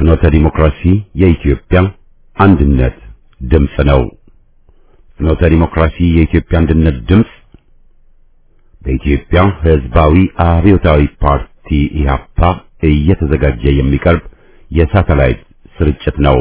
ፍኖተ ዲሞክራሲ የኢትዮጵያ አንድነት ድምጽ ነው። ፍኖተ ዲሞክራሲ የኢትዮጵያ አንድነት ድምጽ በኢትዮጵያ ሕዝባዊ አብዮታዊ ፓርቲ ኢህአፓ እየተዘጋጀ የሚቀርብ የሳተላይት ስርጭት ነው።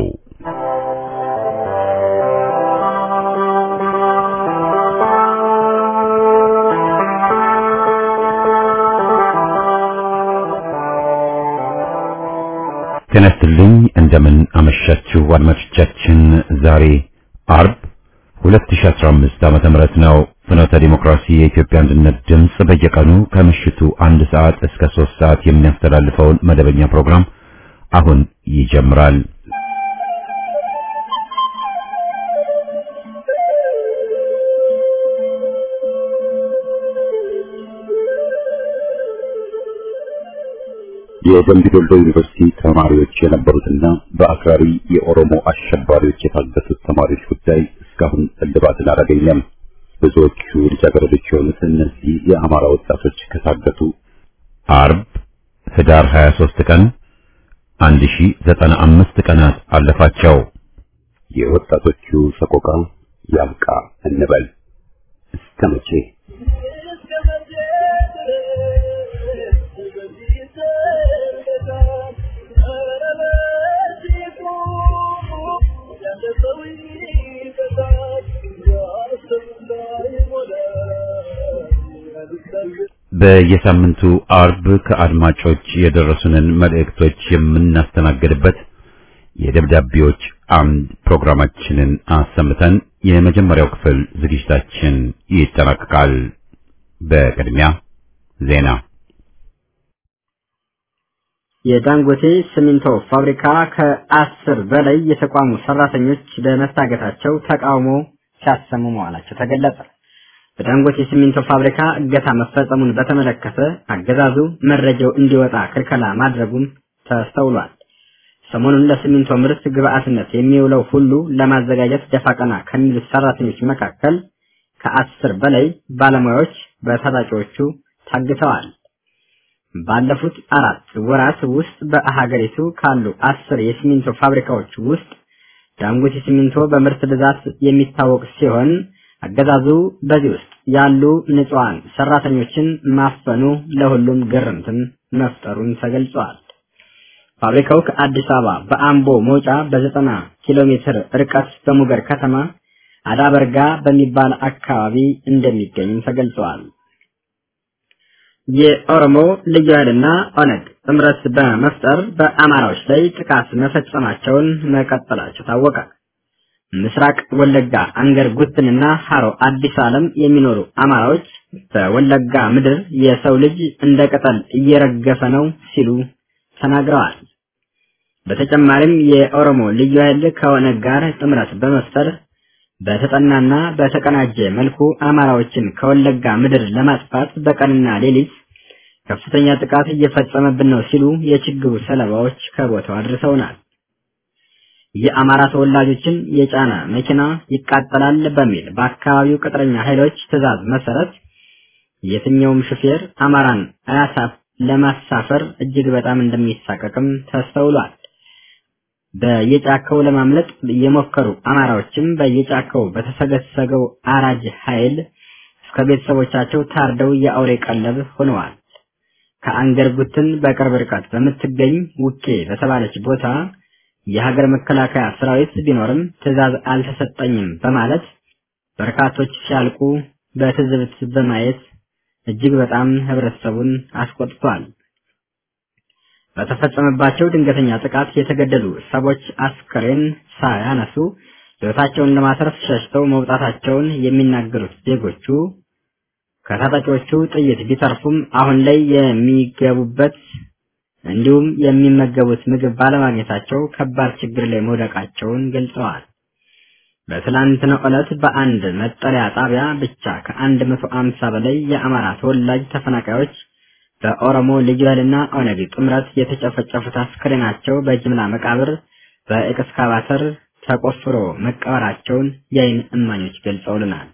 ተነስተልኝ እንደምን አመሻችሁ አድማጮቻችን። ዛሬ አርብ 2015 ዓመተ ምህረት ነው። ፍኖተ ዲሞክራሲ የኢትዮጵያ አንድነት ድምጽ በየቀኑ ከምሽቱ 1 ሰዓት እስከ 3 ሰዓት የሚያስተላልፈውን መደበኛ ፕሮግራም አሁን ይጀምራል። የደምቢ ዶሎ ዩኒቨርሲቲ ተማሪዎች የነበሩትና በአክራሪ የኦሮሞ አሸባሪዎች የታገቱት ተማሪዎች ጉዳይ እስካሁን እልባትን አላገኘም። ብዙዎቹ ልጃገረዶች የሆኑት እነዚህ የአማራ ወጣቶች ከታገቱ አርብ ህዳር 23 ቀን 1095 ቀናት አለፋቸው። የወጣቶቹ ሰቆቃ ያብቃ እንበል። እስከ መቼ? በየሳምንቱ አርብ ከአድማጮች የደረሱንን መልእክቶች የምናስተናግድበት የደብዳቤዎች አምድ ፕሮግራማችንን አሰምተን የመጀመሪያው ክፍል ዝግጅታችን ይጠናቀቃል። በቅድሚያ ዜና። የዳንጎቴ ሲሚንቶ ፋብሪካ ከ10 በላይ የተቋሙ ሰራተኞች በመታገታቸው ተቃውሞ ሲያሰሙ መዋላቸው ተገለጸ። በዳንጎቴ ሲሚንቶ ፋብሪካ እገታ መፈጸሙን በተመለከተ አገዛዙ መረጃው እንዲወጣ ክልከላ ማድረጉን ተስተውሏል። ሰሞኑን ለሲሚንቶ ምርት ግብአትነት የሚውለው ሁሉ ለማዘጋጀት ደፋ ቀና ከሚሉት ሰራተኞች መካከል ከ10 በላይ ባለሙያዎች በታጣቂዎቹ ታግተዋል። ባለፉት 4 ወራት ውስጥ በአገሪቱ ካሉ 10 የሲሚንቶ ፋብሪካዎች ውስጥ ዳንጎቴ ሲሚንቶ በምርት ብዛት የሚታወቅ ሲሆን አገዛዙ በዚህ ውስጥ ያሉ ንጹሃን ሰራተኞችን ማፈኑ ለሁሉም ግርምትን መፍጠሩን ተገልጿል። ፋብሪካው ከአዲስ አበባ በአምቦ መውጫ በ90 ኪሎ ሜትር ርቀት በሙገር ከተማ አዳበርጋ በሚባል አካባቢ እንደሚገኝ ተገልጿል። የኦሮሞ ልዩ ኃይልና ኦነግ ጥምረት በመፍጠር በአማራዎች ላይ ጥቃት መፈጸማቸውን መቀጠላቸው ታወቀ። ምስራቅ ወለጋ አንገር ጉትንና ሃሮ አዲስ ዓለም የሚኖሩ አማራዎች በወለጋ ምድር የሰው ልጅ እንደ ቅጠል እየረገፈ ነው ሲሉ ተናግረዋል። በተጨማሪም የኦሮሞ ልዩ ኃይል ከኦነግ ጋር ጥምረት በመፍጠር በተጠናና በተቀናጀ መልኩ አማራዎችን ከወለጋ ምድር ለማጥፋት በቀንና ሌሊት ከፍተኛ ጥቃት እየፈጸመብን ነው ሲሉ የችግሩ ሰለባዎች ከቦታው አድርሰውናል። የአማራ ተወላጆችን የጫነ መኪና ይቃጠላል በሚል በአካባቢው ቅጥረኛ ኃይሎች ትዕዛዝ መሰረት የትኛውም ሹፌር አማራን ለማሳፈር እጅግ በጣም እንደሚሳቀቅም ተስተውሏል። በየጫካው ለማምለጥ የሞከሩ አማራዎችም በየጫካው በተሰገሰገው አራጅ ኃይል እስከ ቤተሰቦቻቸው ታርደው የአውሬ ቀለብ ሆነዋል። ከአንገር ጉትን በቅርብ ርቀት በምትገኝ ውኬ በተባለች ቦታ የሀገር መከላከያ ሰራዊት ቢኖርም ትዕዛዝ አልተሰጠኝም በማለት በርካቶች ሲያልቁ በትዝብት በማየት እጅግ በጣም ህብረተሰቡን አስቆጥቷል። በተፈጸመባቸው ድንገተኛ ጥቃት የተገደሉ ሰዎች አስከሬን ሳያነሱ ሕይወታቸውን ለማትረፍ ሸሽተው መውጣታቸውን የሚናገሩት ዜጎቹ ከታጣቂዎቹ ጥይት ቢተርፉም አሁን ላይ የሚገቡበት እንዲሁም የሚመገቡት ምግብ ባለማግኘታቸው ከባድ ችግር ላይ መውደቃቸውን ገልጸዋል። በትላንትናው ዕለት በአንድ መጠለያ ጣቢያ ብቻ ከ150 በላይ የአማራ ተወላጅ ተፈናቃዮች በኦሮሞ ልዩ ኃይልና ኦነግ ጥምረት የተጨፈጨፉት አስከሬናቸው በጅምላ መቃብር በኤክስካቫተር ተቆፍሮ መቀበራቸውን የዓይን እማኞች ገልጸውልናል።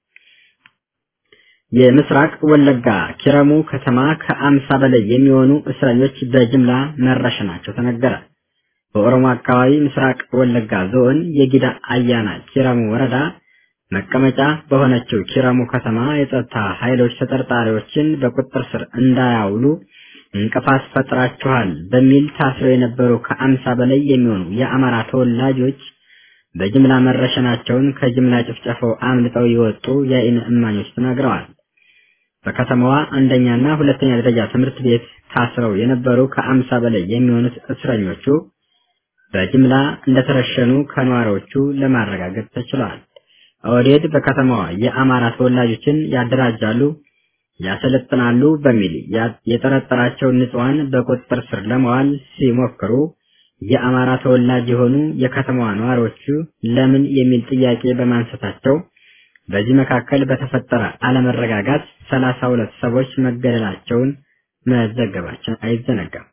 የምስራቅ ወለጋ ኪረሙ ከተማ ከ50 በላይ የሚሆኑ እስረኞች በጅምላ መረሸናቸው ተነገረ። በኦሮሞ አካባቢ ምስራቅ ወለጋ ዞን የጊዳ አያና ኪራሙ ወረዳ መቀመጫ በሆነችው ኪራሙ ከተማ የጸጥታ ኃይሎች ተጠርጣሪዎችን በቁጥጥር ስር እንዳያውሉ እንቅፋት ፈጥራችኋል በሚል ታስረው የነበሩ ከ50 በላይ የሚሆኑ የአማራ ተወላጆች በጅምላ መረሸናቸውን ከጅምላ ጭፍጨፋው አምልጠው የወጡ የዓይን እማኞች ተናግረዋል። በከተማዋ አንደኛና ሁለተኛ ደረጃ ትምህርት ቤት ታስረው የነበሩ ከ50 በላይ የሚሆኑት እስረኞቹ በጅምላ እንደተረሸኑ ከነዋሪዎቹ ለማረጋገጥ ተችሏል። ኦህዴድ በከተማዋ የአማራ ተወላጆችን ያደራጃሉ፣ ያሰለጥናሉ በሚል የጠረጠራቸው ንጹሃን በቁጥጥር ስር ለማዋል ሲሞክሩ የአማራ ተወላጅ የሆኑ የከተማዋ ነዋሪዎቹ ለምን የሚል ጥያቄ በማንሳታቸው በዚህ መካከል በተፈጠረ አለመረጋጋት 32 ሰዎች መገደላቸውን መዘገባችን አይዘነጋም።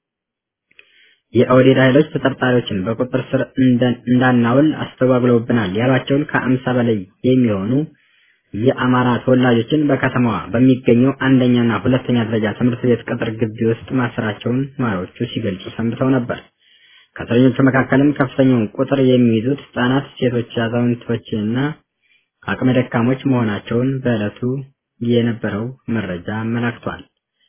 የኦህዴድ ኃይሎች ተጠርጣሪዎችን በቁጥጥር ስር እንዳናውል አስተጓጉለውብናል ያሏቸውን ከ50 በላይ የሚሆኑ የአማራ ተወላጆችን በከተማዋ በሚገኘው አንደኛና ሁለተኛ ደረጃ ትምህርት ቤት ቅጥር ግቢ ውስጥ ማሰራቸውን ነዋሪዎቹ ሲገልጹ ሰንብተው ነበር። ከእስረኞቹ መካከልም ከፍተኛውን ቁጥር የሚይዙት ሕፃናት፣ ሴቶች፣ አዛውንቶችና አቅመ ደካሞች መሆናቸውን በዕለቱ የነበረው መረጃ አመላክቷል።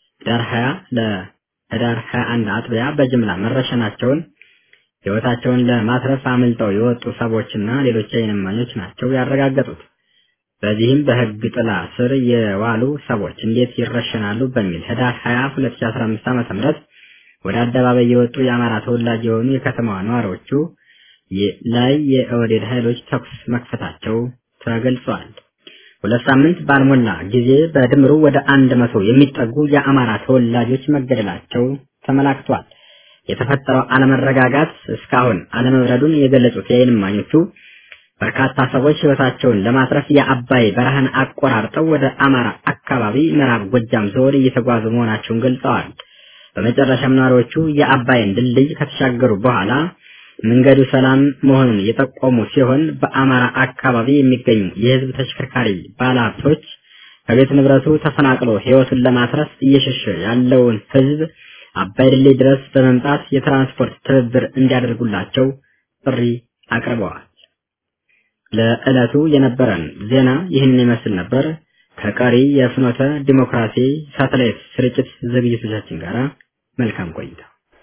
ህዳር 21 አጥቢያ በጅምላ መረሸናቸውን ሕይወታቸውን ለማትረፍ አምልጠው የወጡ ሰዎችና ሌሎች የዓይን እማኞች ናቸው ያረጋገጡት። በዚህም በሕግ ጥላ ስር የዋሉ ሰዎች እንዴት ይረሸናሉ በሚል ህዳር 20 2015 ዓ.ም ወደ አደባባይ የወጡ የአማራ ተወላጅ የሆኑ የከተማዋ ነዋሪዎቹ ላይ የኦህዴድ ኃይሎች ተኩስ መክፈታቸው ተገልጿል። 2 ሳምንት ባልሞላ ጊዜ በድምሩ ወደ 100 የሚጠጉ የአማራ ተወላጆች መገደላቸው ተመላክቷል። የተፈጠረው አለመረጋጋት እስካሁን አለመብረዱን የገለጹት የዓይን እማኞቹ በርካታ ሰዎች ሕይወታቸውን ለማትረፍ የአባይ በረሃን አቆራርጠው ወደ አማራ አካባቢ ምዕራብ ጎጃም ዞን እየተጓዙ መሆናቸውን ገልጸዋል። በመጨረሻም ነዋሪዎቹ የአባይን ድልድይ ከተሻገሩ በኋላ መንገዱ ሰላም መሆኑን የጠቆሙ ሲሆን በአማራ አካባቢ የሚገኙ የህዝብ ተሽከርካሪ ባለሀብቶች ከቤት ንብረቱ ተፈናቅሎ ሕይወቱን ለማትረፍ እየሸሸ ያለውን ህዝብ አባይ ድልድይ ድረስ በመምጣት የትራንስፖርት ትብብር እንዲያደርጉላቸው ጥሪ አቅርበዋል። ለዕለቱ የነበረን ዜና ይህንን ይመስል ነበር። ከቀሪ የፍኖተ ዲሞክራሲ ሳተላይት ስርጭት ዝግጅቶቻችን ጋር መልካም ቆይታ።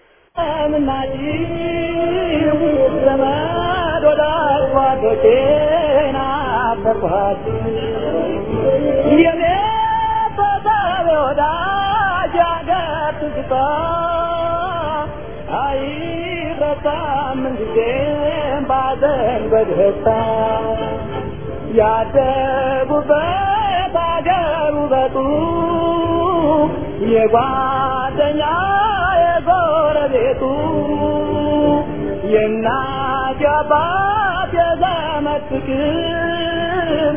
ያደጉበት አገሩ በጡ የጓደኛ የጎረቤቱ የእናት የአባት የዘመድ ፍቅር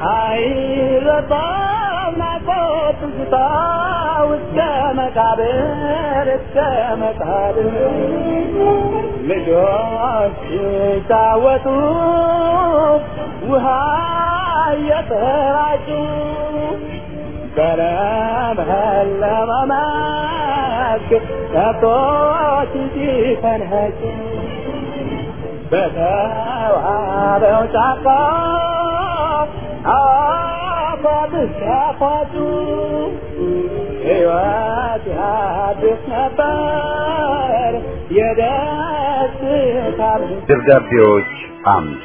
አይረሳም ናፍቆት ትዝታ እስከ መቃብር ልጆች ሲጫወቱ ውሃ እየተራጩ በለመለመ መስክ ከብቶች ሲፈንጩ በተዋበው ጫካ አፏብስ ያፏጩ ሕይወት ያድስ ነበር የደስታ ደብዳቤዎች አምድ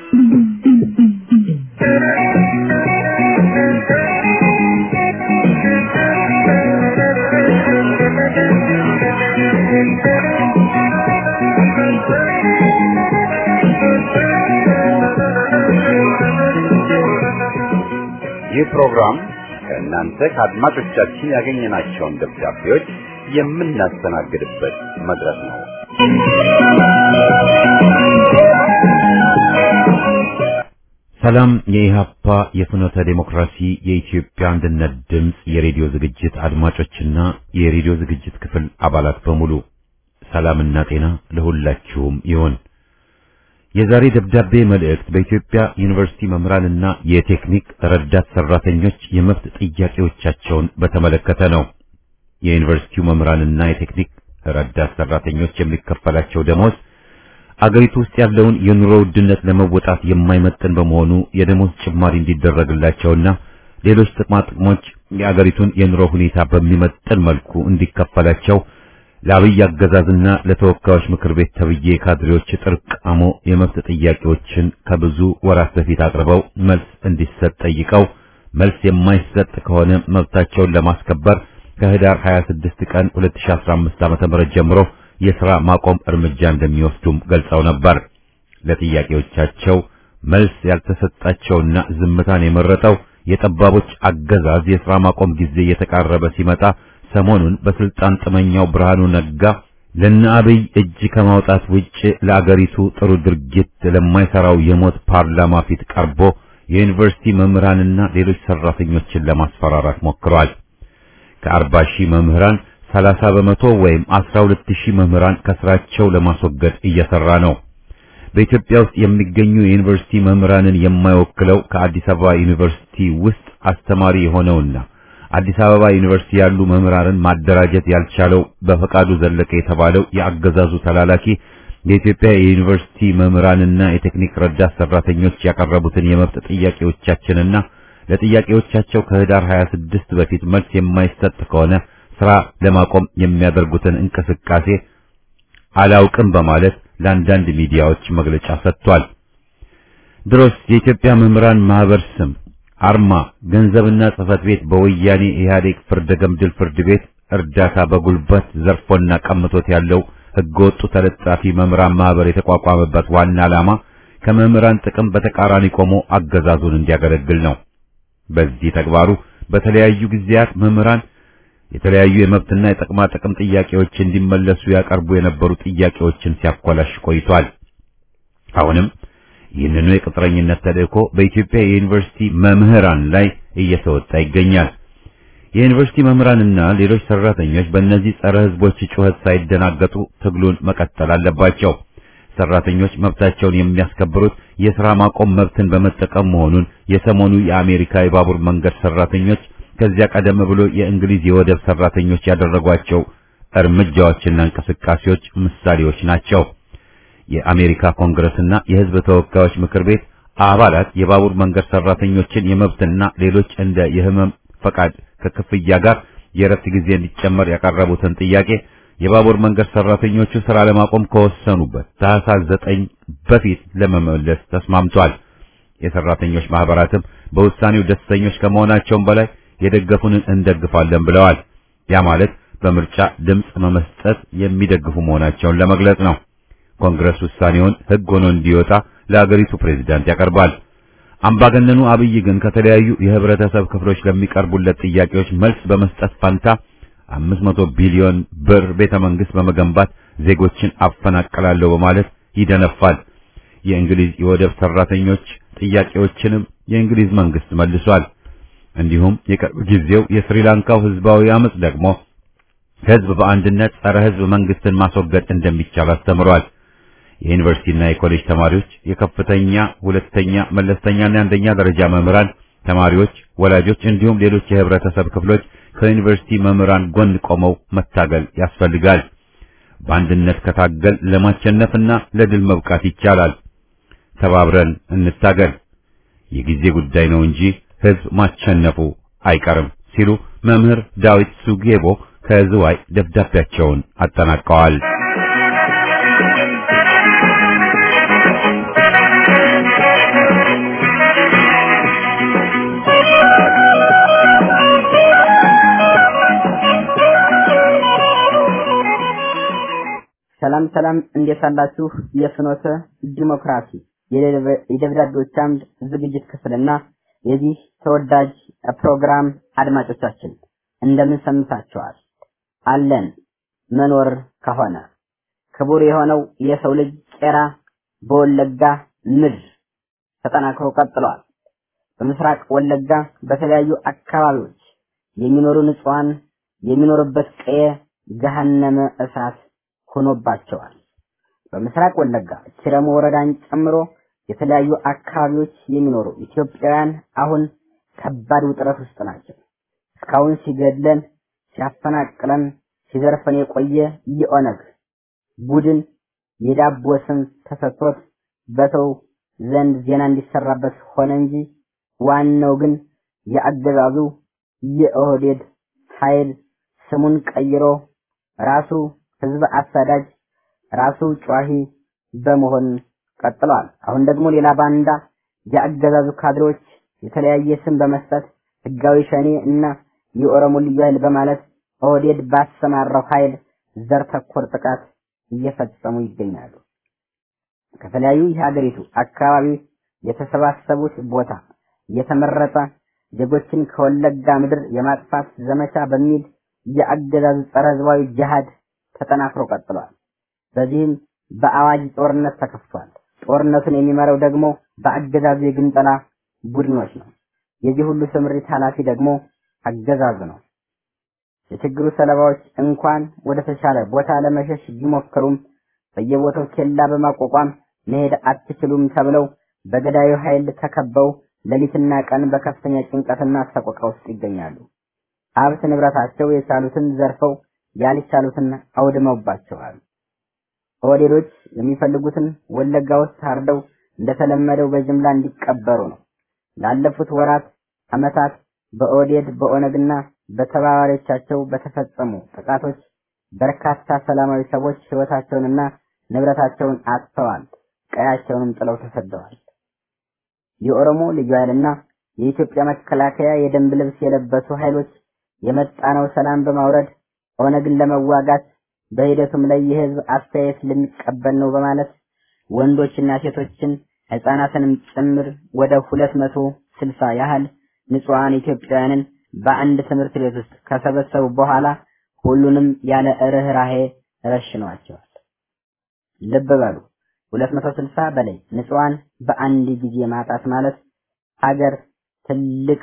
ይህ ፕሮግራም ከእናንተ ከአድማጮቻችን ያገኘናቸውን ደብዳቤዎች የምናስተናግድበት መድረክ ነው። ሰላም የኢሃፓ የፍኖተ ዲሞክራሲ የኢትዮጵያ አንድነት ድምጽ የሬዲዮ ዝግጅት አድማጮችና የሬዲዮ ዝግጅት ክፍል አባላት በሙሉ ሰላምና ጤና ለሁላችሁም ይሁን። የዛሬ ደብዳቤ መልእክት በኢትዮጵያ ዩኒቨርሲቲ መምህራንና የቴክኒክ ረዳት ሰራተኞች የመብት ጥያቄዎቻቸውን በተመለከተ ነው። የዩኒቨርሲቲው መምህራንና የቴክኒክ ረዳት ሰራተኞች የሚከፈላቸው ደሞዝ አገሪቱ ውስጥ ያለውን የኑሮ ውድነት ለመወጣት የማይመጥን በመሆኑ የደሞዝ ጭማሪ እንዲደረግላቸውና ሌሎች ጥቅሞች የአገሪቱን የኑሮ ሁኔታ በሚመጥን መልኩ እንዲከፈላቸው ለአብይ አገዛዝና ለተወካዮች ምክር ቤት ተብዬ ካድሬዎች ጥርቃሞ የመብት ጥያቄዎችን ከብዙ ወራት በፊት አቅርበው መልስ እንዲሰጥ ጠይቀው መልስ የማይሰጥ ከሆነ መብታቸውን ለማስከበር ከህዳር 26 ቀን 2015 ዓ.ም ጀምሮ የሥራ ማቆም እርምጃ እንደሚወስዱም ገልጸው ነበር። ለጥያቄዎቻቸው መልስ ያልተሰጣቸውና ዝምታን የመረጠው የጠባቦች አገዛዝ የሥራ ማቆም ጊዜ እየተቃረበ ሲመጣ ሰሞኑን በስልጣን ጥመኛው ብርሃኑ ነጋ ለነአብይ እጅ ከማውጣት ውጭ ለአገሪቱ ጥሩ ድርጊት ለማይሰራው የሞት ፓርላማ ፊት ቀርቦ የዩኒቨርሲቲ መምህራንና ሌሎች ሰራተኞችን ለማስፈራራት ሞክሯል። ከ40,000 መምህራን 30 በመቶ ወይም 12,000 መምህራን ከስራቸው ለማስወገድ እየሰራ ነው። በኢትዮጵያ ውስጥ የሚገኙ የዩኒቨርሲቲ መምህራንን የማይወክለው ከአዲስ አበባ ዩኒቨርሲቲ ውስጥ አስተማሪ የሆነውና አዲስ አበባ ዩኒቨርሲቲ ያሉ መምህራንን ማደራጀት ያልቻለው በፈቃዱ ዘለቀ የተባለው የአገዛዙ ተላላኪ የኢትዮጵያ የዩኒቨርሲቲ መምህራንና የቴክኒክ ረዳት ሰራተኞች ያቀረቡትን የመብት ጥያቄዎቻችንና ለጥያቄዎቻቸው ከህዳር 26 በፊት መልስ የማይሰጥ ከሆነ ስራ ለማቆም የሚያደርጉትን እንቅስቃሴ አላውቅም በማለት ለአንዳንድ ሚዲያዎች መግለጫ ሰጥቷል። ድሮስ የኢትዮጵያ መምህራን ማህበር ስም፣ አርማ፣ ገንዘብና ጽህፈት ቤት በወያኔ ኢህአዴግ ፍርደ ገምድል ፍርድ ቤት እርዳታ በጉልበት ዘርፎና ቀምቶት ያለው ህገወጡ ተለጣፊ መምህራን ማህበር የተቋቋመበት ዋና ዓላማ ከመምህራን ጥቅም በተቃራኒ ቆሞ አገዛዙን እንዲያገለግል ነው። በዚህ ተግባሩ በተለያዩ ጊዜያት መምህራን የተለያዩ የመብትና የጥቅማ ጥቅም ጥያቄዎች እንዲመለሱ ያቀርቡ የነበሩ ጥያቄዎችን ሲያኮላሽ ቆይቷል። አሁንም ይህንኑ የቅጥረኝነት ተልእኮ በኢትዮጵያ የዩኒቨርሲቲ መምህራን ላይ እየተወጣ ይገኛል። የዩኒቨርሲቲ መምህራንና ሌሎች ሰራተኞች በእነዚህ ጸረ ህዝቦች ጩኸት ሳይደናገጡ ትግሉን መቀጠል አለባቸው። ሰራተኞች መብታቸውን የሚያስከብሩት የሥራ ማቆም መብትን በመጠቀም መሆኑን የሰሞኑ የአሜሪካ የባቡር መንገድ ሰራተኞች ከዚያ ቀደም ብሎ የእንግሊዝ የወደብ ሰራተኞች ያደረጓቸው እርምጃዎችና እንቅስቃሴዎች ምሳሌዎች ናቸው። የአሜሪካ ኮንግረስና የህዝብ ተወካዮች ምክር ቤት አባላት የባቡር መንገድ ሰራተኞችን የመብትና ሌሎች እንደ የህመም ፈቃድ ከክፍያ ጋር የረፍት ጊዜ እንዲጨመር ያቀረቡትን ጥያቄ የባቡር መንገድ ሰራተኞቹ ስራ ለማቆም ከወሰኑበት ታህሳስ 9 በፊት ለመመለስ ተስማምቷል። የሰራተኞች ማህበራትም በውሳኔው ደስተኞች ከመሆናቸውም በላይ የደገፉንን እንደግፋለን ብለዋል። ያ ማለት በምርጫ ድምጽ መመስጠት የሚደግፉ መሆናቸውን ለመግለጽ ነው። ኮንግረስ ውሳኔውን ህግ ሆኖ እንዲወጣ ለአገሪቱ ፕሬዝዳንት ያቀርባል። አምባገነኑ አብይ ግን ከተለያዩ የህብረተሰብ ክፍሎች ለሚቀርቡለት ጥያቄዎች መልስ በመስጠት ፋንታ 500 ቢሊዮን ብር ቤተ መንግስት በመገንባት ዜጎችን አፈናቅላለሁ በማለት ይደነፋል። የእንግሊዝ የወደብ ሰራተኞች ጥያቄዎችንም የእንግሊዝ መንግስት መልሷል። እንዲሁም የቅርብ ጊዜው የስሪላንካው ህዝባዊ አመጽ ደግሞ ህዝብ በአንድነት ጸረ ህዝብ መንግስትን ማስወገድ እንደሚቻል አስተምሯል። የዩኒቨርሲቲና የኮሌጅ ተማሪዎች፣ የከፍተኛ፣ ሁለተኛ፣ መለስተኛና አንደኛ ደረጃ መምህራን፣ ተማሪዎች፣ ወላጆች እንዲሁም ሌሎች የህብረተሰብ ክፍሎች ከዩኒቨርሲቲ መምህራን ጎን ቆመው መታገል ያስፈልጋል። በአንድነት ከታገል ለማሸነፍና ለድል መብቃት ይቻላል። ተባብረን እንታገል። የጊዜ ጉዳይ ነው እንጂ ህዝብ ማሸነፉ አይቀርም ሲሉ መምህር ዳዊት ሱጌቦ ከዝዋይ ደብዳቤያቸውን አጠናቀዋል። ሰላም እንዴት አላችሁ? የፍኖተ ዲሞክራሲ የደብዳቤዎች አምድ ዝግጅት ክፍልና የዚህ ተወዳጅ ፕሮግራም አድማጮቻችን እንደምን ሰምታችኋል? አለን መኖር ከሆነ ክቡር የሆነው የሰው ልጅ ቄራ በወለጋ ምድር ተጠናክሮ ቀጥሏል። በምስራቅ ወለጋ በተለያዩ አካባቢዎች የሚኖሩ ንጹሃን የሚኖርበት ቀየ ገሃነመ እሳት ሆኖባቸዋል። በምስራቅ ወለጋ ኪረሙ ወረዳን ጨምሮ የተለያዩ አካባቢዎች የሚኖሩ ኢትዮጵያውያን አሁን ከባድ ውጥረት ውስጥ ናቸው። እስካሁን ሲገድለን፣ ሲያፈናቅለን፣ ሲዘርፈን የቆየ የኦነግ ቡድን የዳቦ ስም ተሰጥቶት በሰው ዘንድ ዜና እንዲሰራበት ሆነ እንጂ ዋናው ግን የአገዛዙ የኦህዴድ ኃይል ስሙን ቀይሮ ራሱ ህዝብ አሳዳጅ ራሱ ጨዋሂ በመሆን ቀጥሏል። አሁን ደግሞ ሌላ ባንዳ የአገዛዙ ካድሬዎች የተለያየ ስም በመስጠት ህጋዊ ሸኔ እና የኦሮሞ ልዩ ኃይል በማለት ኦህዴድ ባሰማራው ኃይል ዘር ተኮር ጥቃት እየፈጸሙ ይገኛሉ። ከተለያዩ የሀገሪቱ አካባቢ የተሰባሰቡት ቦታ የተመረጠ ዜጎችን ከወለጋ ምድር የማጥፋት ዘመቻ በሚል የአገዛዙ ጸረ ህዝባዊ ጂሃድ ተጠናክሮ ቀጥሏል። በዚህም በአዋጅ ጦርነት ተከፍቷል። ጦርነቱን የሚመራው ደግሞ በአገዛዙ የግንጠላ ቡድኖች ነው። የዚህ ሁሉ ስምሪት ኃላፊ ደግሞ አገዛዙ ነው። የችግሩ ሰለባዎች እንኳን ወደ ተሻለ ቦታ ለመሸሽ ቢሞክሩም በየቦታው ኬላ በማቋቋም መሄድ አትችሉም ተብለው በገዳዩ ኃይል ተከበው ሌሊትና ቀን በከፍተኛ ጭንቀትና ሰቆቃ ውስጥ ይገኛሉ። ሀብት ንብረታቸው የቻሉትን ዘርፈው ያልቻሉትን አውድመውባቸዋል። ኦህዴዶች የሚፈልጉትን ወለጋ ውስጥ ታርደው እንደተለመደው በጅምላ እንዲቀበሩ ነው። ላለፉት ወራት ዓመታት በኦህዴድ በኦነግና በተባባሪዎቻቸው በተፈጸሙ ጥቃቶች በርካታ ሰላማዊ ሰዎች ህይወታቸውንና ንብረታቸውን አጥተዋል። ቀያቸውንም ጥለው ተሰደዋል። የኦሮሞ ልዩ ኃይልና የኢትዮጵያ መከላከያ የደንብ ልብስ የለበሱ ኃይሎች የመጣነው ሰላም በማውረድ ኦነግን ለመዋጋት በሂደቱም ላይ የህዝብ አስተያየት ልንቀበል ነው በማለት ወንዶችና ሴቶችን ህፃናትንም ጭምር ወደ 260 ያህል ንጹሃን ኢትዮጵያውያንን በአንድ ትምህርት ቤት ውስጥ ከሰበሰቡ በኋላ ሁሉንም ያለ ርህራሄ ረሽነዋቸዋል። ልብ በሉ 260 በላይ ንጹሃን በአንድ ጊዜ ማጣት ማለት ሀገር ትልቅ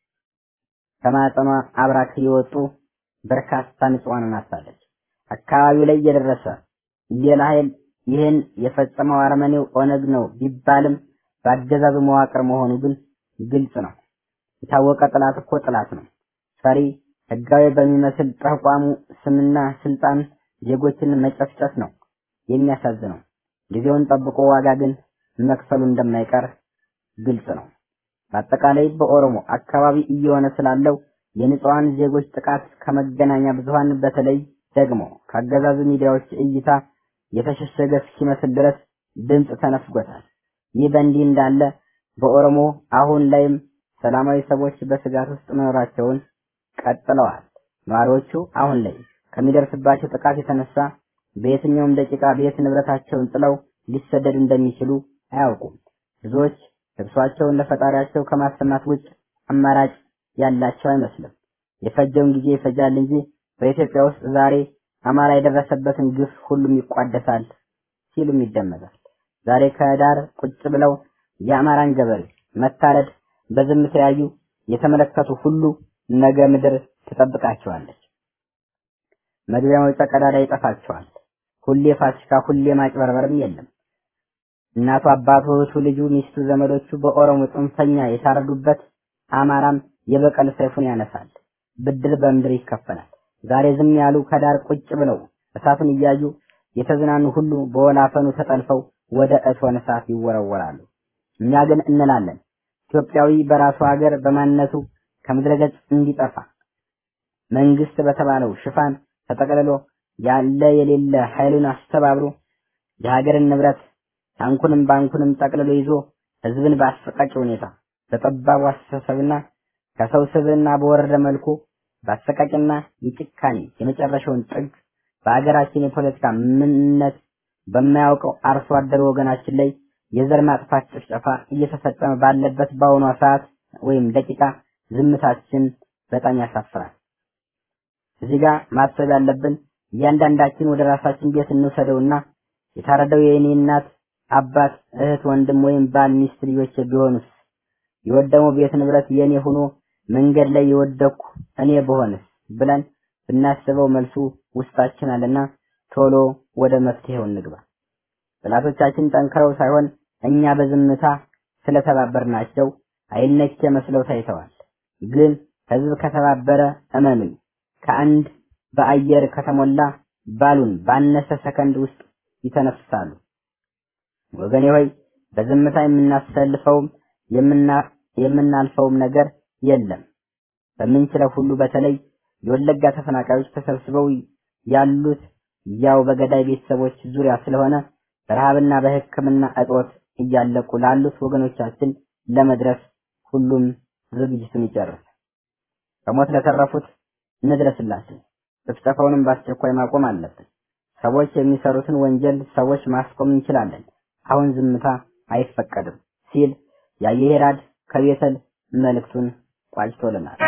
ከማጠኗ አብራክ የወጡ በርካታ ንጹሃንን አጣለች። አካባቢው ላይ የደረሰ ሌላ ኃይል ይህን የፈጸመው አርመኔው ኦነግ ነው ቢባልም በአገዛዙ መዋቅር መሆኑ ግን ግልጽ ነው። የታወቀ ጥላት እኮ ጥላት ነው። ፈሪ ህጋዊ በሚመስል ተቋሙ ስምና ስልጣን ዜጎችን መጨፍጨፍ ነው የሚያሳዝነው። ጊዜውን ጠብቆ ዋጋ ግን መክፈሉ እንደማይቀር ግልጽ ነው። በአጠቃላይ በኦሮሞ አካባቢ እየሆነ ስላለው የንጹሃን ዜጎች ጥቃት ከመገናኛ ብዙሃን በተለይ ደግሞ ከአገዛዙ ሚዲያዎች እይታ የተሸሸገ ሲመስል ድረስ ድምጽ ተነፍጎታል። ይህ በእንዲህ እንዳለ በኦሮሞ አሁን ላይም ሰላማዊ ሰዎች በስጋት ውስጥ መኖራቸውን ቀጥለዋል። ነዋሪዎቹ አሁን ላይ ከሚደርስባቸው ጥቃት የተነሳ በየትኛውም ደቂቃ ቤት ንብረታቸውን ጥለው ሊሰደዱ እንደሚችሉ አያውቁም። ብዙዎች ልቅሷቸውን ለፈጣሪያቸው ከማሰማት ውጭ አማራጭ ያላቸው አይመስልም። የፈጀውን ጊዜ ይፈጃል እንጂ በኢትዮጵያ ውስጥ ዛሬ አማራ የደረሰበትን ግፍ ሁሉም ይቋደሳል ሲሉም ይደመጣል። ዛሬ ከዳር ቁጭ ብለው የአማራን ገበሬ መታረድ በዝምታ ያዩ የተመለከቱ ሁሉ ነገ ምድር ትጠብቃቸዋለች። መግቢያ መውጫ ቀዳዳ ይጠፋቸዋል። ሁሌ ፋሲካ፣ ሁሌ ማጭበርበርም የለም። እናቱ፣ አባቱ፣ እህቱ፣ ልጁ፣ ሚስቱ፣ ዘመዶቹ በኦሮሞ ጽንፈኛ የታረዱበት አማራም የበቀል ሰይፉን ያነሳል። ብድር በምድር ይከፈላል። ዛሬ ዝም ያሉ ከዳር ቁጭ ብለው እሳቱን እያዩ የተዝናኑ ሁሉ በወላፈኑ ተጠልፈው ወደ እቶነ እሳት ይወረወራሉ። እኛ ግን እንላለን ኢትዮጵያዊ በራሱ ሀገር በማንነቱ ከምድረገጽ እንዲጠፋ መንግስት በተባለው ሽፋን ተጠቅልሎ ያለ የሌለ ኃይሉን አስተባብሮ የሀገርን ንብረት ታንኩንም ባንኩንም ጠቅልሎ ይዞ ህዝብን በአሰቃቂ ሁኔታ በጠባቡ አስተሳሰብና ከሰው ስብዕና በወረደ መልኩ በአሰቃቂና የጭካኔ የመጨረሻውን ጥግ በሀገራችን የፖለቲካ ምንነት በማያውቀው አርሶ አደር ወገናችን ላይ የዘር ማጥፋት ጭፍጨፋ እየተፈጸመ ባለበት በአሁኗ ሰዓት ወይም ደቂቃ ዝምታችን በጣም ያሳፍራል። እዚህ ጋር ማሰብ ያለብን እያንዳንዳችን ወደ ራሳችን ቤት እንውሰደውና የታረደው የኔ እናት፣ አባት፣ እህት፣ ወንድም ወይም ባል፣ ሚስት፣ ልጆች ቢሆኑስ? የወደመው ቤት ንብረት የኔ ሆኖ መንገድ ላይ የወደኩ እኔ በሆንስ ብለን ብናስበው መልሱ ውስጣችን አለና ቶሎ ወደ መፍትሄው እንግባ። ጠላቶቻችን ጠንክረው ሳይሆን እኛ በዝምታ ስለተባበርናቸው አይነኬ መስለው ታይተዋል። ግን ህዝብ ከተባበረ እመኑኝ ከአንድ በአየር ከተሞላ ባሉን ባነሰ ሰከንድ ውስጥ ይተነፍሳሉ። ወገኔ ሆይ በዝምታ የምናሰልፈውም የምናልፈውም ነገር የለም። በምንችለው ሁሉ በተለይ የወለጋ ተፈናቃዮች ተሰብስበው ያሉት ያው በገዳይ ቤተሰቦች ዙሪያ ስለሆነ በረሃብና በሕክምና እጦት እያለቁ ላሉት ወገኖቻችን ለመድረስ ሁሉም ዝግጅቱን ይጨርስ። ከሞት ለተረፉት እንድረስላቸው። ጭፍጨፋውንም በአስቸኳይ ማቆም አለብን። ሰዎች የሚሰሩትን ወንጀል ሰዎች ማስቆም እንችላለን። አሁን ዝምታ አይፈቀድም ሲል ያየሄራድ ከቤተል መልእክቱን ቋጭቶልናል።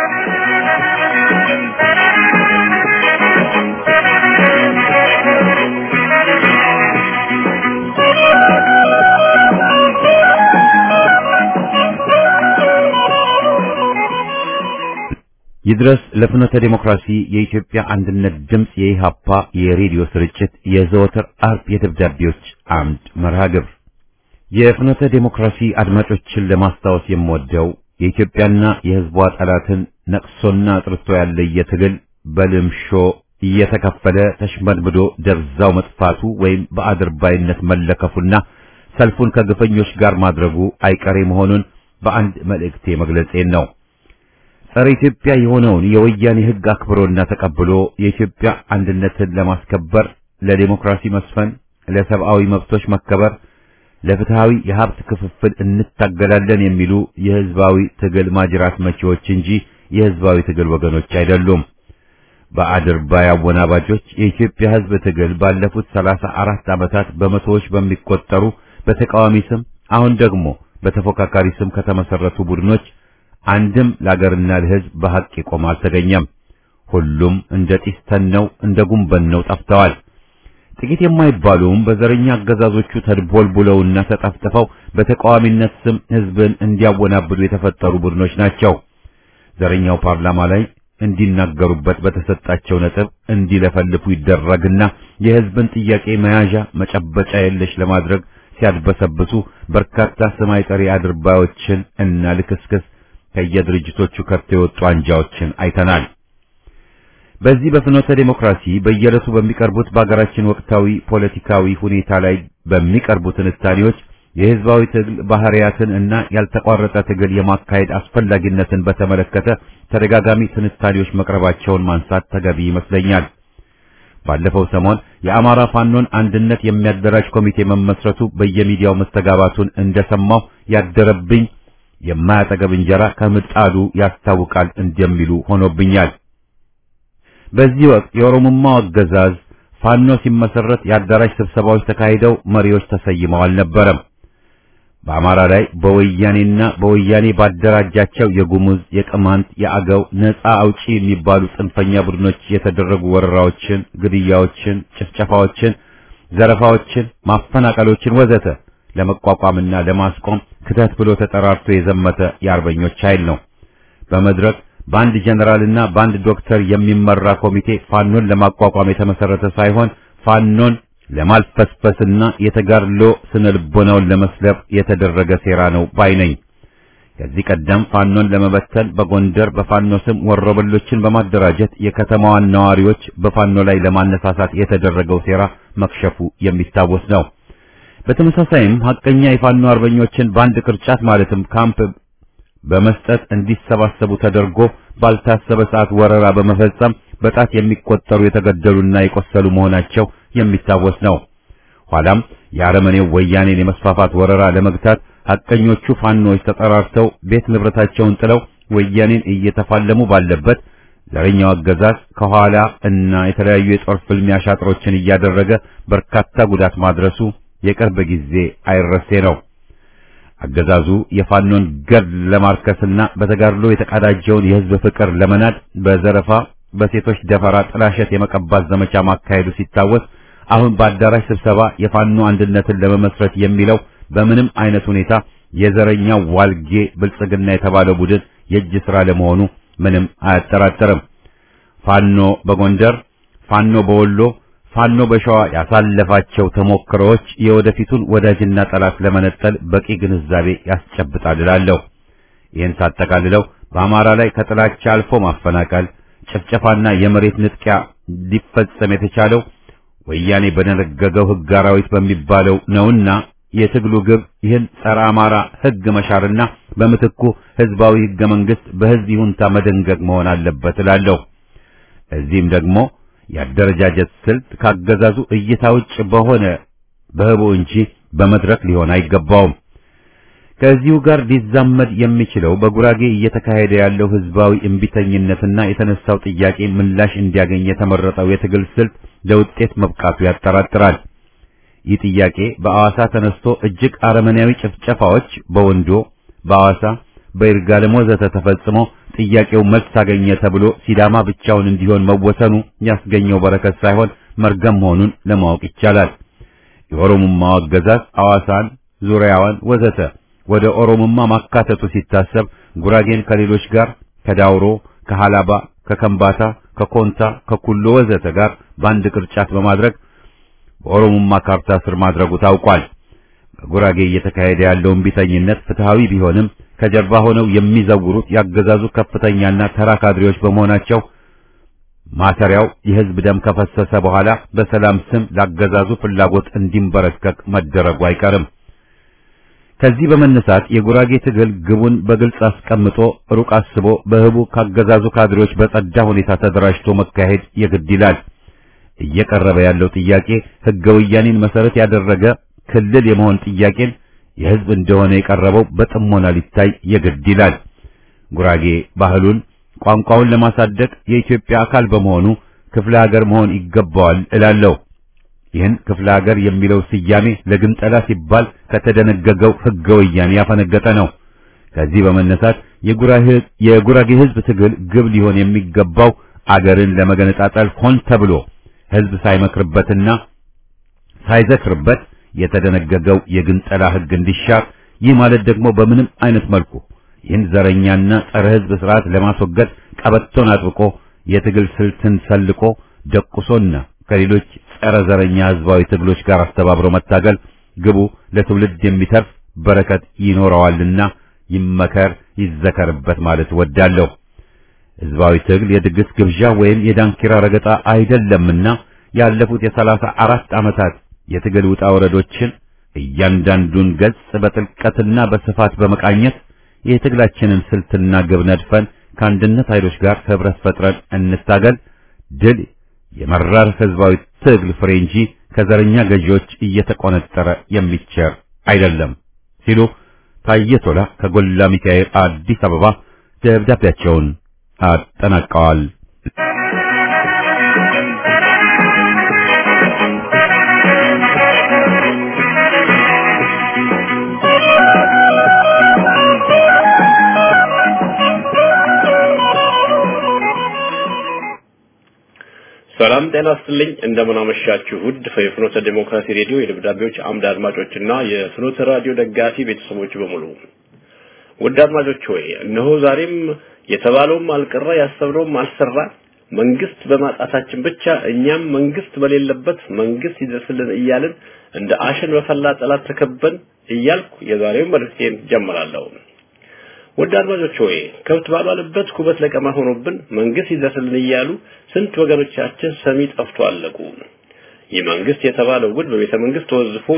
ይድረስ ለፍኖተ ዲሞክራሲ የኢትዮጵያ አንድነት ድምጽ የኢሃፓ የሬዲዮ ስርጭት የዘወትር አርብ የደብዳቤዎች አምድ መርሃ ግብር የፍኖተ ዲሞክራሲ አድማጮችን ለማስታወስ የምወደው የኢትዮጵያና የሕዝቧ ጠላትን ነቅሶና አጥርቶ ያለ የትግል በልምሾ እየተከፈለ ተሽመድምዶ ደብዛው መጥፋቱ ወይም በአድርባይነት መለከፉና ሰልፉን ከግፈኞች ጋር ማድረጉ አይቀሬ መሆኑን በአንድ መልእክቴ መግለጼን ነው። ጸረ ኢትዮጵያ የሆነውን የወያኔ ሕግ አክብሮና ተቀብሎ የኢትዮጵያ አንድነትን ለማስከበር ለዲሞክራሲ መስፈን፣ ለሰብአዊ መብቶች መከበር፣ ለፍትሃዊ የሀብት ክፍፍል እንታገላለን የሚሉ የህዝባዊ ትግል ማጅራት መቺዎች እንጂ የህዝባዊ ትግል ወገኖች አይደሉም። በአድርባይ አወናባጆች የኢትዮጵያ ህዝብ ትግል ባለፉት 34 ዓመታት በመቶዎች በሚቆጠሩ በተቃዋሚ ስም አሁን ደግሞ በተፎካካሪ ስም ከተመሰረቱ ቡድኖች አንድም ለአገርና ለህዝብ በሐቅ ይቆም አልተገኘም። ሁሉም እንደ ጢስ ተነው እንደ ጉንበነው ጠፍተዋል። ጥቂት የማይባሉም በዘረኛ አገዛዞቹ ተድቦልቡለውና ተጠፍጥፈው በተቃዋሚነት ስም ህዝብን እንዲያወናብዱ የተፈጠሩ ቡድኖች ናቸው። ዘረኛው ፓርላማ ላይ እንዲናገሩበት በተሰጣቸው ነጥብ እንዲለፈልፉ ይደረግና የህዝብን ጥያቄ መያዣ መጨበጫ የለሽ ለማድረግ ሲያድበሰብሱ በርካታ ሰማይ ጠሪ አድርባዮችን እና ልክስክስ ከየድርጅቶቹ ከፍተው የወጡ አንጃዎችን አይተናል። በዚህ በፍኖተ ዲሞክራሲ በየዕለቱ በሚቀርቡት በአገራችን ወቅታዊ ፖለቲካዊ ሁኔታ ላይ በሚቀርቡ ትንታኔዎች የህዝባዊ ትግል ባህሪያትን እና ያልተቋረጠ ትግል የማካሄድ አስፈላጊነትን በተመለከተ ተደጋጋሚ ትንታኔዎች መቅረባቸውን ማንሳት ተገቢ ይመስለኛል። ባለፈው ሰሞን የአማራ ፋኖን አንድነት የሚያደራጅ ኮሚቴ መመስረቱ በየሚዲያው መስተጋባቱን እንደሰማው ያደረብኝ የማያጠገብ እንጀራ ከምጣዱ ያስታውቃል እንደሚሉ ሆኖብኛል። በዚህ ወቅት የኦሮሞማው አገዛዝ ፋኖ ሲመሰረት የአዳራሽ ስብሰባዎች ተካሂደው መሪዎች ተሰይመው አልነበረም። በአማራ ላይ በወያኔና በወያኔ ባደራጃቸው የጉሙዝ፣ የቅማንት፣ የአገው ነፃ አውጪ የሚባሉ ጽንፈኛ ቡድኖች የተደረጉ ወረራዎችን፣ ግድያዎችን፣ ጭፍጨፋዎችን፣ ዘረፋዎችን፣ ማፈናቀሎችን ወዘተ ለመቋቋምና ለማስቆም ክተት ብሎ ተጠራርቶ የዘመተ የአርበኞች ኃይል ነው። በመድረክ በአንድ ጀነራልና በአንድ ዶክተር የሚመራ ኮሚቴ ፋኖን ለማቋቋም የተመሰረተ ሳይሆን ፋኖን ለማልፈስፈስና የተጋድሎ ስነልቦናውን ለመስለብ የተደረገ ሴራ ነው ባይነኝ። ከዚህ ቀደም ፋኖን ለመበተን በጎንደር በፋኖ ስም ወሮበሎችን በማደራጀት የከተማዋን ነዋሪዎች በፋኖ ላይ ለማነሳሳት የተደረገው ሴራ መክሸፉ የሚታወስ ነው። በተመሳሳይም ሐቀኛ የፋኖ አርበኞችን በአንድ ቅርጫት ማለትም ካምፕ በመስጠት እንዲሰባሰቡ ተደርጎ ባልታሰበ ሰዓት ወረራ በመፈጸም በጣት የሚቆጠሩ የተገደሉና የቆሰሉ መሆናቸው የሚታወስ ነው። ኋላም የአረመኔው ወያኔን የመስፋፋት ወረራ ለመግታት ሐቀኞቹ ፋኖች ተጠራርተው ቤት ንብረታቸውን ጥለው ወያኔን እየተፋለሙ ባለበት ዘረኛው አገዛዝ ከኋላ እና የተለያዩ የጦር ፍልሚያ ሻጥሮችን እያደረገ በርካታ ጉዳት ማድረሱ የቅርብ ጊዜ አይረሴ ነው። አገዛዙ የፋኖን ገድል ለማርከስና በተጋድሎ የተቀዳጀውን የህዝብ ፍቅር ለመናድ በዘረፋ በሴቶች ደፈራ ጥላሸት የመቀባት ዘመቻ ማካሄዱ ሲታወስ አሁን በአዳራሽ ስብሰባ የፋኖ አንድነትን ለመመስረት የሚለው በምንም አይነት ሁኔታ የዘረኛው ዋልጌ ብልጽግና የተባለው ቡድን የእጅ ሥራ ለመሆኑ ምንም አያጠራጥርም። ፋኖ በጎንደር፣ ፋኖ በወሎ፣ ፋኖ በሸዋ ያሳለፋቸው ተሞክሮዎች የወደፊቱን ወዳጅና ጠላት ለመነጠል በቂ ግንዛቤ ያስጨብጣል እላለሁ። ይህን ሳጠቃልለው በአማራ ላይ ከጥላቻ አልፎ ማፈናቀል፣ ጭፍጨፋና የመሬት ንጥቂያ ሊፈጸም የተቻለው ወያኔ በደነገገው ሕግ አራዊት በሚባለው ነውና የትግሉ ግብ ይህን ጸረ አማራ ሕግ መሻርና በምትኩ ህዝባዊ ሕገ መንግስት በህዝብ ይሁንታ መደንገግ መሆን አለበት እላለሁ። እዚህም ደግሞ የአደረጃጀት ስልት ካገዛዙ እይታ ውጭ በሆነ በህቡ እንጂ በመድረክ ሊሆን አይገባውም። ከዚሁ ጋር ሊዛመድ የሚችለው በጉራጌ እየተካሄደ ያለው ህዝባዊ እምቢተኝነትና የተነሳው ጥያቄ ምላሽ እንዲያገኝ የተመረጠው የትግል ስልት ለውጤት መብቃቱ ያጠራጥራል። ይህ ጥያቄ በአዋሳ ተነስቶ እጅግ አረመኔያዊ ጭፍጨፋዎች በወንዶ፣ በአዋሳ፣ በይርጋለም ወዘተ ተፈጽሞ ጥያቄው መልስ አገኘ ተብሎ ሲዳማ ብቻውን እንዲሆን መወሰኑ ያስገኘው በረከት ሳይሆን መርገም መሆኑን ለማወቅ ይቻላል። የኦሮሞማው አገዛዝ አዋሳን፣ ዙሪያዋን ወዘተ ወደ ኦሮሞማ ማካተቱ ሲታሰብ ጉራጌን ከሌሎች ጋር ከዳውሮ፣ ከሃላባ፣ ከከምባታ፣ ከኮንታ፣ ከኩሎ ወዘተ ጋር በአንድ ቅርጫት በማድረግ በኦሮሞማ ካርታ ስር ማድረጉ ታውቋል። በጉራጌ እየተካሄደ ያለው እምቢተኝነት ፍትሃዊ ቢሆንም ከጀርባ ሆነው የሚዘውሩት ያገዛዙ ከፍተኛና ተራ ካድሬዎች በመሆናቸው ማሰሪያው የህዝብ ደም ከፈሰሰ በኋላ በሰላም ስም ላገዛዙ ፍላጎት እንዲንበረከክ መደረጉ አይቀርም። ከዚህ በመነሳት የጉራጌ ትግል ግቡን በግልጽ አስቀምጦ ሩቅ አስቦ በህቡ ካገዛዙ ካድሬዎች በጸዳ ሁኔታ ተደራጅቶ መካሄድ የግድ ይላል። እየቀረበ ያለው ጥያቄ ህገ ወያኔን መሰረት ያደረገ ክልል የመሆን ጥያቄን የህዝብ እንደሆነ የቀረበው በጥሞና ሊታይ የግድ ይላል። ጉራጌ ባህሉን፣ ቋንቋውን ለማሳደግ የኢትዮጵያ አካል በመሆኑ ክፍለ ሀገር መሆን ይገባዋል እላለሁ። ይህን ክፍለ ሀገር የሚለው ስያሜ ለግንጠላ ሲባል ከተደነገገው ህገ ወያኔ ያፈነገጠ ነው። ከዚህ በመነሳት የጉራጌ ህዝብ ትግል ግብ ሊሆን የሚገባው አገርን ለመገነጣጠል ሆን ተብሎ ህዝብ ሳይመክርበትና ሳይዘክርበት የተደነገገው የግንጠላ ህግ እንዲሻር፣ ይህ ማለት ደግሞ በምንም አይነት መልኩ ይህን ዘረኛና ጸረ ህዝብ ስርዓት ለማስወገድ ቀበቶን አጥብቆ የትግል ስልትን ሰልቆ ደቁሶና ከሌሎች ጸረ ዘረኛ ህዝባዊ ትግሎች ጋር አስተባብሮ መታገል ግቡ ለትውልድ የሚተርፍ በረከት ይኖረዋልና ይመከር ይዘከርበት ማለት ወዳለሁ። ህዝባዊ ትግል የድግስ ግብዣ ወይም የዳንኪራ ረገጣ አይደለምና ያለፉት የ34 ዓመታት የትግል ውጣ ወረዶችን እያንዳንዱን ገጽ በጥልቀትና በስፋት በመቃኘት የትግላችንን ስልትና ግብ ነድፈን ከአንድነት ኃይሎች ጋር ህብረት ፈጥረን እንታገል። ድል የመራር ህዝባዊ ትግል ፍሬ እንጂ ከዘረኛ ገዢዎች እየተቆነጠረ የሚቸር አይደለም ሲሉ ታዬ ቶላ ከጎላ ሚካኤል አዲስ አበባ ደብዳቤያቸውን አጠናቀዋል። ሰላም ጤና ይስጥልኝ። እንደምን አመሻችሁ ውድ የፍኖተ ዲሞክራሲ ሬዲዮ የደብዳቤዎች አምድ አድማጮችና የፍኖተ ራዲዮ ደጋፊ ቤተሰቦች በሙሉ ውድ አድማጮች ሆይ እነሆ ዛሬም የተባለውም አልቀረ ያሰብነውም አልሰራ መንግስት በማጣታችን ብቻ እኛም መንግስት በሌለበት መንግስት ይደርስልን እያልን እንደ አሸን በፈላ ጠላት ተከበን እያልኩ የዛሬውን መልእክቴን ጀምራለሁ። ውድ አድማጮች ሆይ ከብት ባባለበት ኩበት ለቀማ ሆኖብን መንግስት ይደርስልን እያሉ ስንት ወገኖቻችን ሰሚ ጠፍቶ አለቁ። ይህ መንግስት የተባለው ጉድ በቤተ መንግስት ተወዝፎ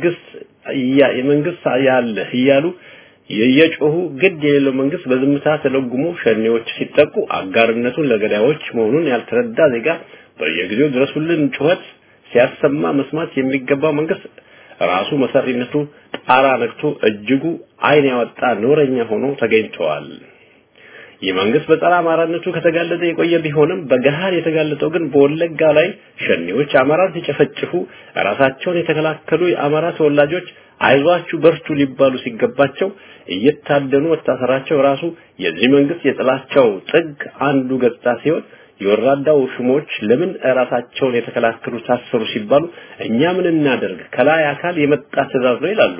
የመንግስት ያለ እያሉ የየጮሁ ግድ የሌለው መንግስት በዝምታ ተለጉሞ ሸኔዎች ሲጠቁ አጋርነቱን ለገዳዮች መሆኑን ያልተረዳ ዜጋ በየጊዜው ድረሱልን ጩኸት ሲያሰማ መስማት የሚገባው መንግስት ራሱ መሰሪነቱ ጣራ ነክቶ እጅጉ አይን ያወጣ ኖረኛ ሆኖ ተገኝቷል። ይህ መንግስት በጸረ አማራነቱ ከተጋለጠ የቆየ ቢሆንም በገሃር የተጋለጠው ግን በወለጋ ላይ ሸኔዎች አማራን ሲጨፈጭፉ ራሳቸውን የተከላከሉ የአማራ ተወላጆች አይዟችሁ በርቱ ሊባሉ ሲገባቸው እየታደኑ ወታሰራቸው ራሱ የዚህ መንግስት የጥላቻው ጥግ አንዱ ገጽታ ሲሆን የወራዳው ሹሞች ለምን ራሳቸውን የተከላከሉ ታሰሩ ሲባሉ እኛ ምን እናደርግ ከላይ አካል የመጣ ትዕዛዝ ነው ይላሉ።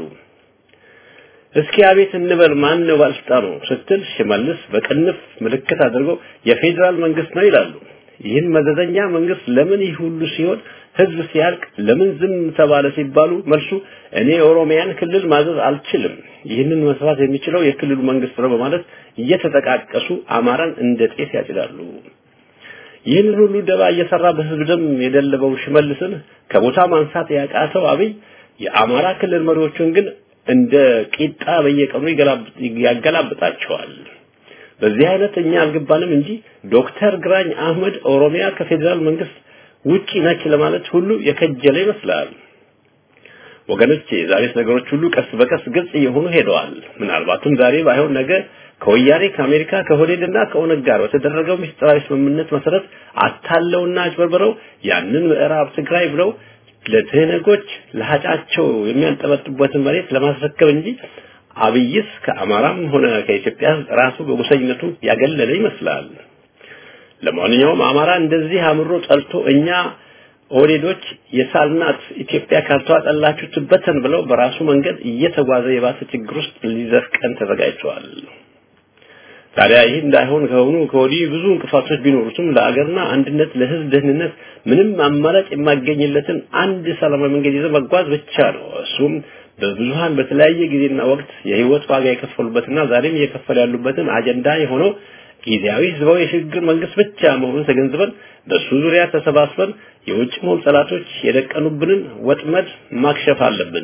እስኪ አቤት እንበል ማን ነው ባልስጣኑ ስትል ሽመልስ በቅንፍ ምልክት አድርገው የፌደራል መንግስት ነው ይላሉ። ይህን መዘዘኛ መንግስት ለምን ይህ ሁሉ ሲሆን ህዝብ ሲያልቅ ለምን ዝም ተባለ ሲባሉ መልሱ እኔ ኦሮሚያን ክልል ማዘዝ አልችልም፣ ይህንን መስራት የሚችለው የክልሉ መንግስት ነው በማለት እየተጠቃቀሱ አማራን እንደ ጤፍ ያጭዳሉ። ይህን ሁሉ ደባ እየሰራ በህዝብ ደም የደለበው ሽመልስን ከቦታ ማንሳት ያቃተው አብይ የአማራ ክልል መሪዎችን ግን እንደ ቂጣ በየቀኑ ያገላብጣቸዋል። በዚህ አይነት እኛ አልገባንም እንጂ ዶክተር ግራኝ አህመድ ኦሮሚያ ከፌደራል መንግስት ውጪ ነች ለማለት ሁሉ የከጀለ ይመስላል። ወገኖቼ ዛሬ ነገሮች ሁሉ ቀስ በቀስ ግልጽ እየሆኑ ሄደዋል። ምናልባትም ዛሬ ባይሆን ነገ ከወያኔ ከአሜሪካ ከሆዴድና ከኦነግ ጋር በተደረገው ምስጢራዊ ስምምነት መሰረት አታለውና አጭበርብረው ያንን ምዕራብ ትግራይ ብለው ለተነጎች ለሃጫቸው የሚያንጠበጥቡበትን መሬት ለማስረከብ እንጂ አብይስ ከአማራም ሆነ ከኢትዮጵያ ራሱ በጎሰኝነቱ ያገለለ ይመስላል። ለማንኛውም አማራ እንደዚህ አምሮ ጠልቶ እኛ ኦዴዶች የሳልናት ኢትዮጵያ ካልተዋጠላችሁ ትበተን ብለው በራሱ መንገድ እየተጓዘ የባሰ ችግር ውስጥ ሊዘፍቀን ተዘጋጅቷል። ታዲያ ይህ እንዳይሆን ከወዲህ ብዙ እንቅፋቶች ቢኖሩትም ለአገርና አንድነት ለህዝብ ደህንነት ምንም አማራጭ የማገኝለትን አንድ ሰላማዊ መንገድ ይዘው መጓዝ ብቻ ነው። እሱም በብዙሃን በተለያየ ጊዜና ወቅት የህይወት ዋጋ የከፈሉበትና ዛሬም እየከፈሉ ያሉበትን አጀንዳ የሆነው ጊዜያዊ ህዝባዊ የሽግግር መንግስት ብቻ መሆኑን ተገንዝበን በሱ ዙሪያ ተሰባስበን የውጭ ሞልጸላቶች የደቀኑብንን ወጥመድ ማክሸፍ አለብን።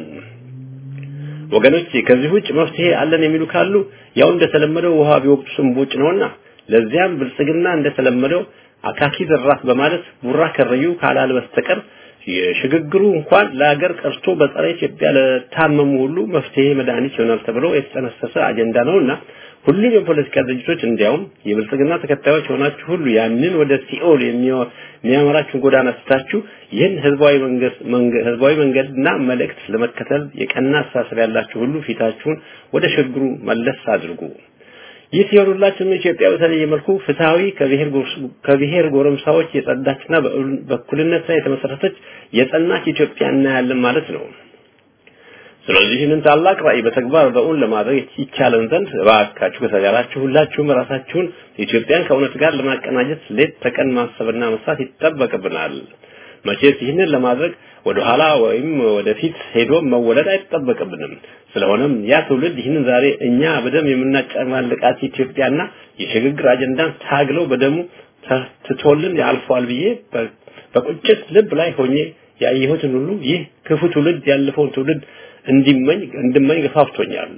ወገኖች ከዚህ ውጭ መፍትሄ አለን የሚሉ ካሉ ያው እንደተለመደው ውሃ ቢወቅቱ ስንቦጭ ነውና ለዚያም ብልጽግና እንደተለመደው አካኪ ዘራፍ በማለት ቡራ ከረዩ ካላል በስተቀር የሽግግሩ እንኳን ለሀገር ቀርቶ በፀረ ኢትዮጵያ ለታመሙ ሁሉ መፍትሄ መድኃኒት ይሆናል ተብሎ የተጠነሰሰ አጀንዳ ነውና ሁሉም የፖለቲካ ድርጅቶች እንዲያውም የብልጽግና ተከታዮች ሆናችሁ ሁሉ ያንን ወደ ሲኦል የሚያመራችሁ ጎዳና ስታችሁ ይህን ህዝባዊ መንገድና መልእክት ለመከተል የቀና አስተሳሰብ ያላችሁ ሁሉ ፊታችሁን ወደ ሽግግሩ መለስ አድርጉ። ይህ ሲሆንላችሁ ኢትዮጵያ በተለየ መልኩ ፍትሃዊ ከብሔር ጎረምሳዎች የጸዳችና በእኩልነት ላይ የተመሰረተች የጸናች ኢትዮጵያ እናያለን ማለት ነው። ስለዚህ ይህንን ታላቅ ራዕይ በተግባር በእውን ለማድረግ ይቻለን ዘንድ እባካችሁ ከተጋራችሁ ሁላችሁም ራሳችሁን ኢትዮጵያን ከእውነት ጋር ለማቀናጀት ሌት ተቀን ማሰብና መስራት ይጠበቅብናል። መቼስ ይህንን ለማድረግ ወደ ኋላ ወይም ወደፊት ሄዶ መወለድ አይጠበቅብንም። ስለሆነም ያ ትውልድ ይህንን ዛሬ እኛ በደም የምናጨማልቃት ኢትዮጵያና የሽግግር አጀንዳን ታግለው በደሙ ትቶልን ያልፏል ብዬ በቁጭት ልብ ላይ ሆኜ ያየሁትን ሁሉ ይህ ክፉ ትውልድ ያለፈውን ትውልድ እንድመኝ ገፋፍቶኛል።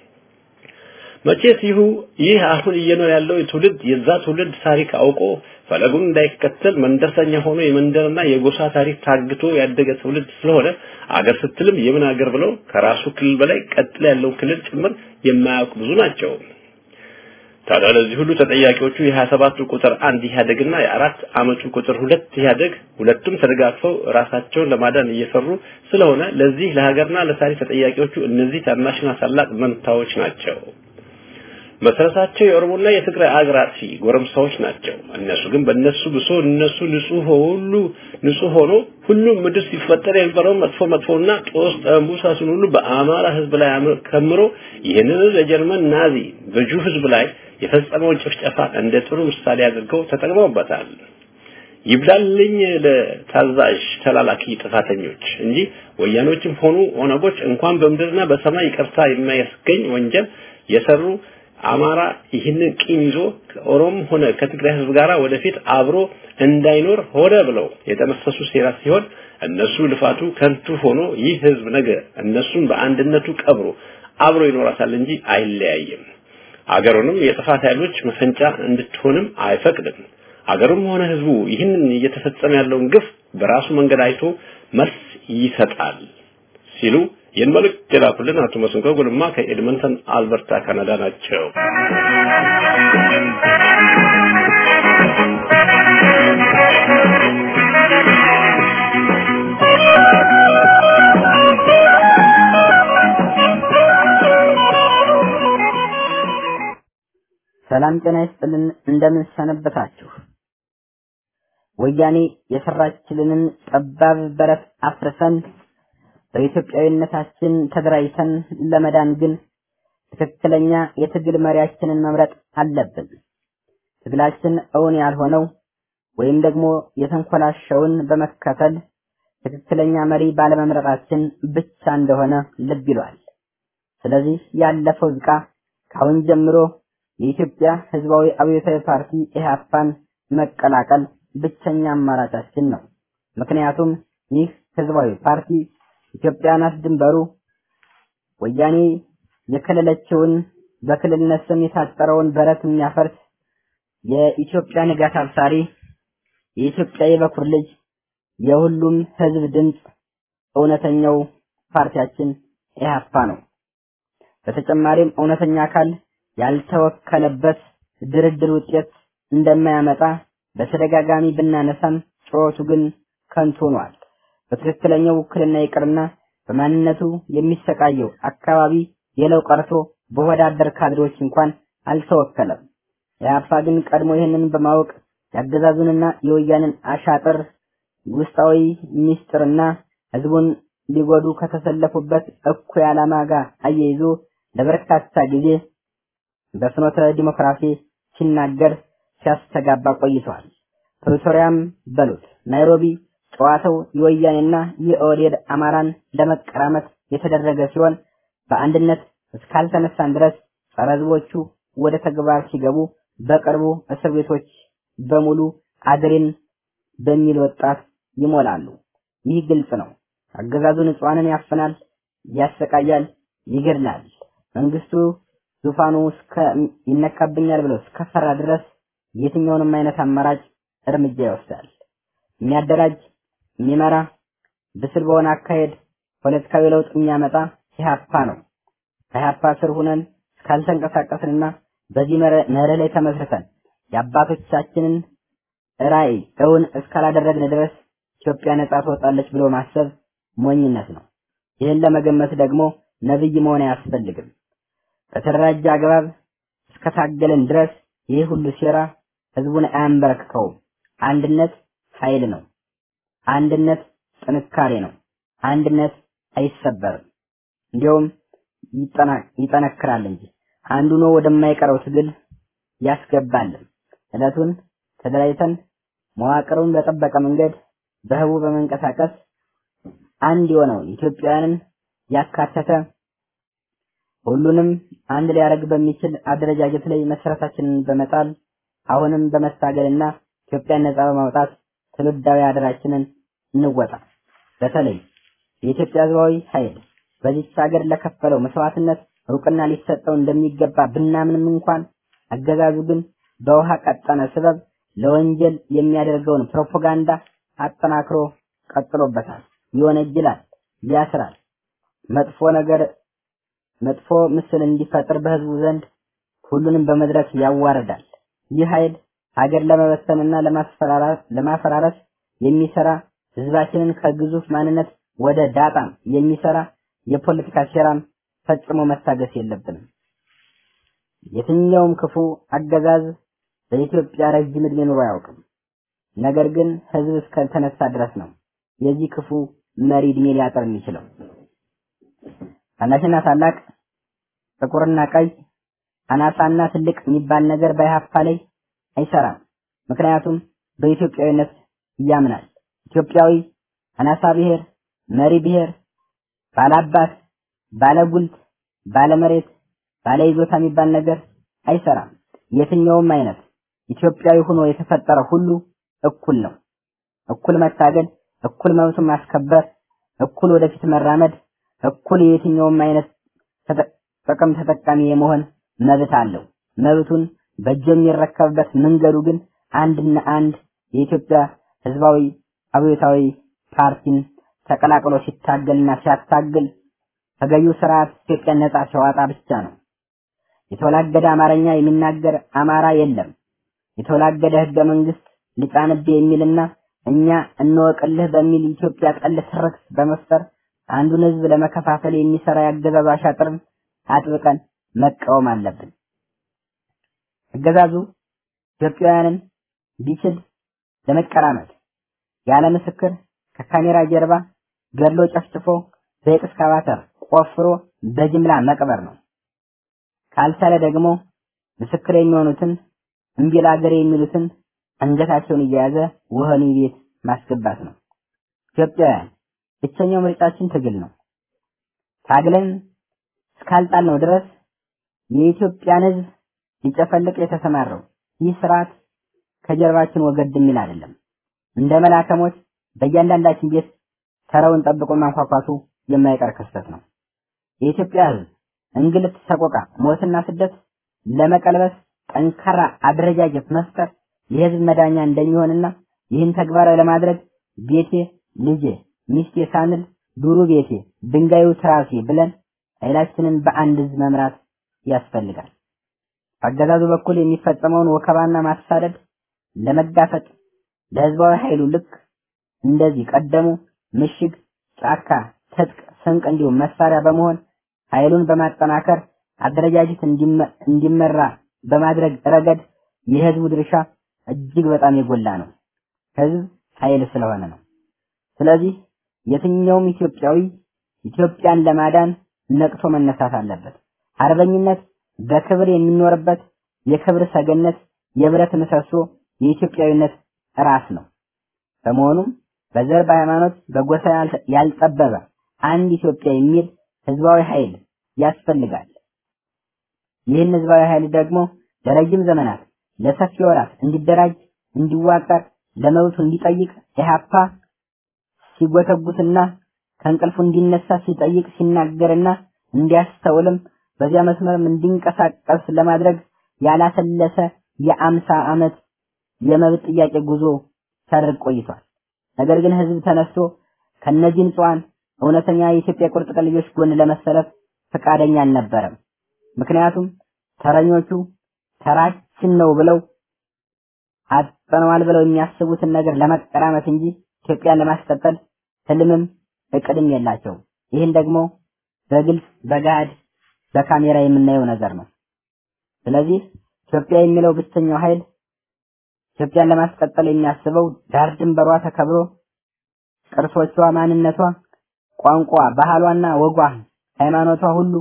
መቼስ ይህ አሁን እየኖረ ያለው ትውልድ የዛ ትውልድ ታሪክ አውቆ ፈለጉን እንዳይከተል መንደርተኛ ሆኖ የመንደርና የጎሳ ታሪክ ታግቶ ያደገ ትውልድ ስለሆነ አገር ስትልም የምን አገር ብለው ከራሱ ክልል በላይ ቀጥሎ ያለው ክልል ጭምር የማያውቁ ብዙ ናቸው። ታዲያ ለዚህ ሁሉ ተጠያቂዎቹ የ27 ቁጥር 1 ኢህአዴግና የ4 አመቱ ቁጥር 2 ኢህአዴግ ሁለቱም ተደጋግፈው ራሳቸውን ለማዳን እየሰሩ ስለሆነ ለዚህ ለሀገርና ለታሪክ ተጠያቂዎቹ እነዚህ ታናሽና ታላቅ መንታዎች ናቸው። መሰረታቸው የኦሮሞና የትግራይ አገራት ጎረምሳዎች ናቸው። እነሱ ግን በእነሱ ብሶ እነሱ ንጹህ ሆኖ ሁሉም ምድር ሲፈጠር የነበረው መጥፎና ጦስ ጠንቡሳሱን ሁሉ በአማራ ህዝብ ላይ ከምሮ ይህንን ለጀርመን ናዚ በጁ ህዝብ ላይ የፈጸመው ጭፍጨፋ እንደ ጥሩ ምሳሌ አድርገው ተጠቅመውበታል። ይብላልኝ ለታዛዥ ተላላኪ ጥፋተኞች እንጂ ወያኖችም ሆኑ ኦነጎች እንኳን በምድርና በሰማይ ይቅርታ የማያስገኝ ወንጀል የሰሩ አማራ ይህንን ቂም ይዞ ከኦሮሞ ሆነ ከትግራይ ህዝብ ጋራ ወደፊት አብሮ እንዳይኖር ሆነ ብለው የተመሰሱ ሴራ ሲሆን እነሱ ልፋቱ ከንቱ ሆኖ ይህ ህዝብ ነገ እነሱን በአንድነቱ ቀብሮ አብሮ ይኖራታል እንጂ አይለያይም። አገሩንም የጥፋት ኃይሎች መፈንጫ እንድትሆንም አይፈቅድም። አገሩም ሆነ ህዝቡ ይህንን እየተፈጸመ ያለውን ግፍ በራሱ መንገድ አይቶ መልስ ይሰጣል ሲሉ የመልእክት የላኩልን አቶ መስንቆ ጉልማ ከኤድመንተን አልበርታ ካናዳ ናቸው። ሰላም ጤና ይስጥልን። እንደምን ሰነበታችሁ? ወያኔ የሰራችልንን ጠባብ በረት አፍርሰን በኢትዮጵያዊነታችን ተደራጅተን ለመዳን ግን ትክክለኛ የትግል መሪያችንን መምረጥ አለብን። ትግላችን እውን ያልሆነው ወይም ደግሞ የተንኮላሸውን በመከተል ትክክለኛ መሪ ባለመምረጣችን ብቻ እንደሆነ ልብ ይሏል። ስለዚህ ያለፈው ዝቃ ካሁን ጀምሮ የኢትዮጵያ ህዝባዊ አብዮታዊ ፓርቲ ኢህአፓን መቀላቀል ብቸኛ አማራጫችን ነው። ምክንያቱም ይህ ህዝባዊ ፓርቲ ኢትዮጵያ ናት ድንበሩ፣ ወያኔ የከለለችውን በክልልነት ስም የታጠረውን በረት የሚያፈርስ የኢትዮጵያ ንጋት አብሳሪ፣ የኢትዮጵያ የበኩር ልጅ፣ የሁሉም ህዝብ ድምጽ እውነተኛው ፓርቲያችን ኢህአፓ ነው። በተጨማሪም እውነተኛ አካል ያልተወከለበት ድርድር ውጤት እንደማያመጣ በተደጋጋሚ ብናነሳም ጩኸቱ ግን ከንቱ ሆኗል። በትክክለኛው ውክልና ይቅርና በማንነቱ የሚሰቃየው አካባቢ የለው ቀርቶ በወዳደር ካድሬዎች እንኳን አልተወከለም። ኢህአፓ ግን ቀድሞ ይህንን በማወቅ ያገዛዙንና የወያንን አሻጥር ውስጣዊ ሚስጥርና ህዝቡን ሊጎዱ ከተሰለፉበት እኩይ ዓላማ ጋር አያይዞ ለበርካታ ጊዜ በፍኖተ ዲሞክራሲ ሲናገር ሲያስተጋባ ቆይቷል። ፕሪቶሪያም በሉት ናይሮቢ ጨዋታው የወያኔና የኦህዴድ አማራን ለመቀራመት የተደረገ ሲሆን በአንድነት እስካልተነሳን ድረስ ጸረ ህዝቦቹ ወደ ተግባር ሲገቡ በቅርቡ እስር ቤቶች በሙሉ አገሬን በሚል ወጣት ይሞላሉ። ይህ ግልጽ ነው። አገዛዙ ንጹሃንን ያፈናል፣ ያሰቃያል፣ ይገድላል። መንግስቱ ዙፋኑ ይነካብኛል ብሎ እስከፈራ ድረስ የትኛውንም አይነት አማራጭ እርምጃ ይወስዳል። የሚያደራጅ የሚመራ ብስል በሆነ አካሄድ ፖለቲካዊ ለውጥ የሚያመጣ ኢህአፓ ነው። ከኢህአፓ ስር ሆነን እስካልተንቀሳቀስንና በዚህ መርህ ላይ ተመስርተን የአባቶቻችንን ራዕይ እውን እስካላደረግን ድረስ ኢትዮጵያ ነጻ ትወጣለች ብሎ ማሰብ ሞኝነት ነው። ይህን ለመገመት ደግሞ ነብይ መሆን አያስፈልግም። በተደራጀ አግባብ እስከታገለን ድረስ ይህ ሁሉ ሴራ ህዝቡን አያንበረክከውም። አንድነት ኃይል ነው። አንድነት ጥንካሬ ነው። አንድነት አይሰበርም፣ እንዲያውም ይጠነክራል እንጂ አንዱ ነው ወደማይቀረው ትግል ያስገባል። እለቱን ተደራጅተን መዋቅሩን በጠበቀ መንገድ በህቡ በመንቀሳቀስ አንድ የሆነው ኢትዮጵያውያንን ያካተተ ሁሉንም አንድ ሊያደርግ በሚችል አደረጃጀት ላይ መሰረታችንን በመጣል አሁንም በመታገልና ኢትዮጵያን ነጻ በማውጣት ትውልዳዊ አደራችንን እንወጣ። በተለይ የኢትዮጵያ ህዝባዊ ኃይል በዚህ ሀገር ለከፈለው መስዋዕትነት እውቅና ሊሰጠው እንደሚገባ ብናምንም እንኳን አገዛዙ ግን በውሃ ቀጠነ ስበብ ለወንጀል የሚያደርገውን ፕሮፓጋንዳ አጠናክሮ ቀጥሎበታል። ይወነጅላል፣ ያስራል፣ መጥፎ ምስል እንዲፈጥር በህዝቡ ዘንድ ሁሉንም በመድረክ ያዋርዳል። ይህ ኃይል ሀገር ለመበተንና ለማፈራረስ የሚሰራ ህዝባችንን ከግዙፍ ማንነት ወደ ዳጣም የሚሰራ የፖለቲካ ሴራም ፈጽሞ መታገስ የለብንም። የትኛውም ክፉ አገዛዝ በኢትዮጵያ ረጅም ዕድሜ ኑሮ አያውቅም። ነገር ግን ህዝብ እስከተነሳ ድረስ ነው የዚህ ክፉ መሪ ዕድሜ ሊያጠር የሚችለው። ታናሽና ታላቅ፣ ጥቁርና ቀይ፣ አናሳና ትልቅ የሚባል ነገር በኢህአፓ ላይ አይሰራም። ምክንያቱም በኢትዮጵያዊነት ያምናል። ኢትዮጵያዊ አናሳ ብሔር፣ መሪ ብሔር፣ ባላባት፣ ባለጉልት፣ ባለመሬት፣ ባለይዞታ የሚባል ነገር አይሰራም። የትኛውም አይነት ኢትዮጵያዊ ሆኖ የተፈጠረ ሁሉ እኩል ነው። እኩል መታገል፣ እኩል መብቱን ማስከበር፣ እኩል ወደፊት መራመድ፣ እኩል የትኛውም አይነት ጥቅም ተጠቃሚ የመሆን መብት አለው። መብቱን በእጁ የሚረከብበት መንገዱ ግን አንድና አንድ የኢትዮጵያ ህዝባዊ አብዮታዊ ፓርቲን ተቀላቅሎ ሲታገልና ሲያታግል ተገዢው ስርዓት ኢትዮጵያ ነጻ ሲያወጣ ብቻ ነው። የተወላገደ አማርኛ የሚናገር አማራ የለም። የተወላገደ ህገ መንግስት ሊጻንብ የሚልና እኛ እንወቅልህ በሚል ኢትዮጵያ ጠል ትርክት በመፍጠር አንዱን ህዝብ ለመከፋፈል የሚሰራ ያገዛዙ አሻጥርን አጥብቀን መቃወም አለብን። አገዛዙ ኢትዮጵያውያንን ቢችል ለመቀራመት ያለ ምስክር ከካሜራ ጀርባ ገድሎ ጨፍጭፎ በኤክስካቫተር ቆፍሮ በጅምላ መቅበር ነው። ካልቻለ ደግሞ ምስክር የሚሆኑትን እምቢ ለአገሬ የሚሉትን አንገታቸውን እየያዘ ወህኒ ቤት ማስገባት ነው። ኢትዮጵያውያን ብቸኛው ምርጫችን ትግል ነው። ታግለን እስካልጣልነው ድረስ የኢትዮጵያን ህዝብ ሊጨፈልቅ የተሰማራው ይህ ስርዓት ከጀርባችን ወገድ የሚል አይደለም። እንደ መላከሞች በእያንዳንዳችን ቤት ተራውን ጠብቆ ማንኳኳቱ የማይቀር ክስተት ነው። የኢትዮጵያ ሕዝብ እንግልት፣ ሰቆቃ፣ ሞትና ስደት ለመቀልበስ ጠንካራ አደረጃጀት መፍጠር የህዝብ መዳኛ እንደሚሆንና ይህን ተግባራዊ ለማድረግ ቤቴ ልጄ ሚስቴ ሳንል ዱሩ ቤቴ ድንጋዩ ትራሴ ብለን ኃይላችንን በአንድ ህዝብ መምራት ያስፈልጋል። አገዛዙ በኩል የሚፈጸመውን ወከባና ማሳደድ ለመጋፈጥ ለህዝባዊ ኃይሉ ልክ እንደዚህ ቀደሙ ምሽግ፣ ጫካ፣ ትጥቅ፣ ስንቅ እንዲሁም መሳሪያ በመሆን ኃይሉን በማጠናከር አደረጃጀት እንዲመራ በማድረግ ረገድ የህዝቡ ድርሻ እጅግ በጣም የጎላ ነው። ህዝብ ኃይል ስለሆነ ነው። ስለዚህ የትኛውም ኢትዮጵያዊ ኢትዮጵያን ለማዳን ነቅቶ መነሳት አለበት። አርበኝነት በክብር የሚኖርበት የክብር ሰገነት የብረት ምሰሶ የኢትዮጵያዊነት ራስ ነው። በመሆኑም በዘር በሃይማኖት በጎሳ ያልጠበበ አንድ ኢትዮጵያ የሚል ህዝባዊ ኃይል ያስፈልጋል። ይህን ህዝባዊ ኃይል ደግሞ ለረጅም ዘመናት ለሰፊ ወራት እንዲደራጅ እንዲዋቀር ለመብቱ እንዲጠይቅ ኢህአፓ ሲጎተጉትና ከእንቅልፉ እንዲነሳ ሲጠይቅ ሲናገርና እንዲያስተውልም በዚያ መስመርም እንዲንቀሳቀስ ለማድረግ ያላሰለሰ የ50 ዓመት የመብት ጥያቄ ጉዞ ሲያደርግ ቆይቷል። ነገር ግን ህዝብ ተነስቶ ከነዚህ ንጹሃን እውነተኛ የኢትዮጵያ ቁርጥ ቀን ልጆች ጎን ለመሰለፍ ፈቃደኛ አልነበረም። ምክንያቱም ተረኞቹ ተራችን ነው ብለው አጥተናል ብለው የሚያስቡትን ነገር ለመቀራመት እንጂ ኢትዮጵያን ለማስቀጠል ህልምም እቅድም የላቸውም። ይህን ደግሞ በግልጽ በጋድ በካሜራ የምናየው ነገር ነው። ስለዚህ ኢትዮጵያ የሚለው ብቸኛው ኃይል ኢትዮጵያን ለማስቀጠል የሚያስበው ዳር ድንበሯ ተከብሮ ቅርሶቿ፣ ማንነቷ፣ ቋንቋ፣ ባህሏና ወጓ፣ ሃይማኖቷ ሁሉ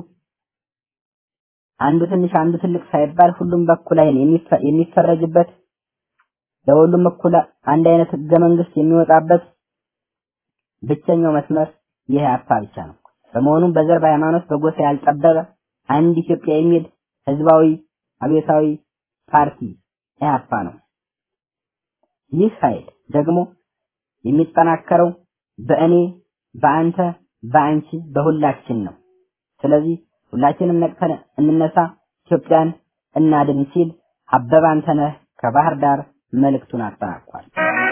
አንዱ ትንሽ አንዱ ትልቅ ሳይባል ሁሉም በኩል አይን የሚፈረጅበት ለሁሉም እኩል አንድ አይነት ህገ መንግስት የሚወጣበት ብቸኛው መስመር ይህ ኢህአፓ ብቻ ነው። በመሆኑም በዘር በሃይማኖት በጎሳ ያልጠበበ አንድ ኢትዮጵያ የሚል ህዝባዊ አብዮታዊ ፓርቲ ኢህአፓ ነው። ይህ ኃይል ደግሞ የሚጠናከረው በእኔ በአንተ በአንቺ በሁላችን ነው። ስለዚህ ሁላችንም ነቅተን እንነሳ፣ ኢትዮጵያን እናድን ሲል አበበ አንተነህ ከባህር ዳር መልእክቱን አጠናቋል።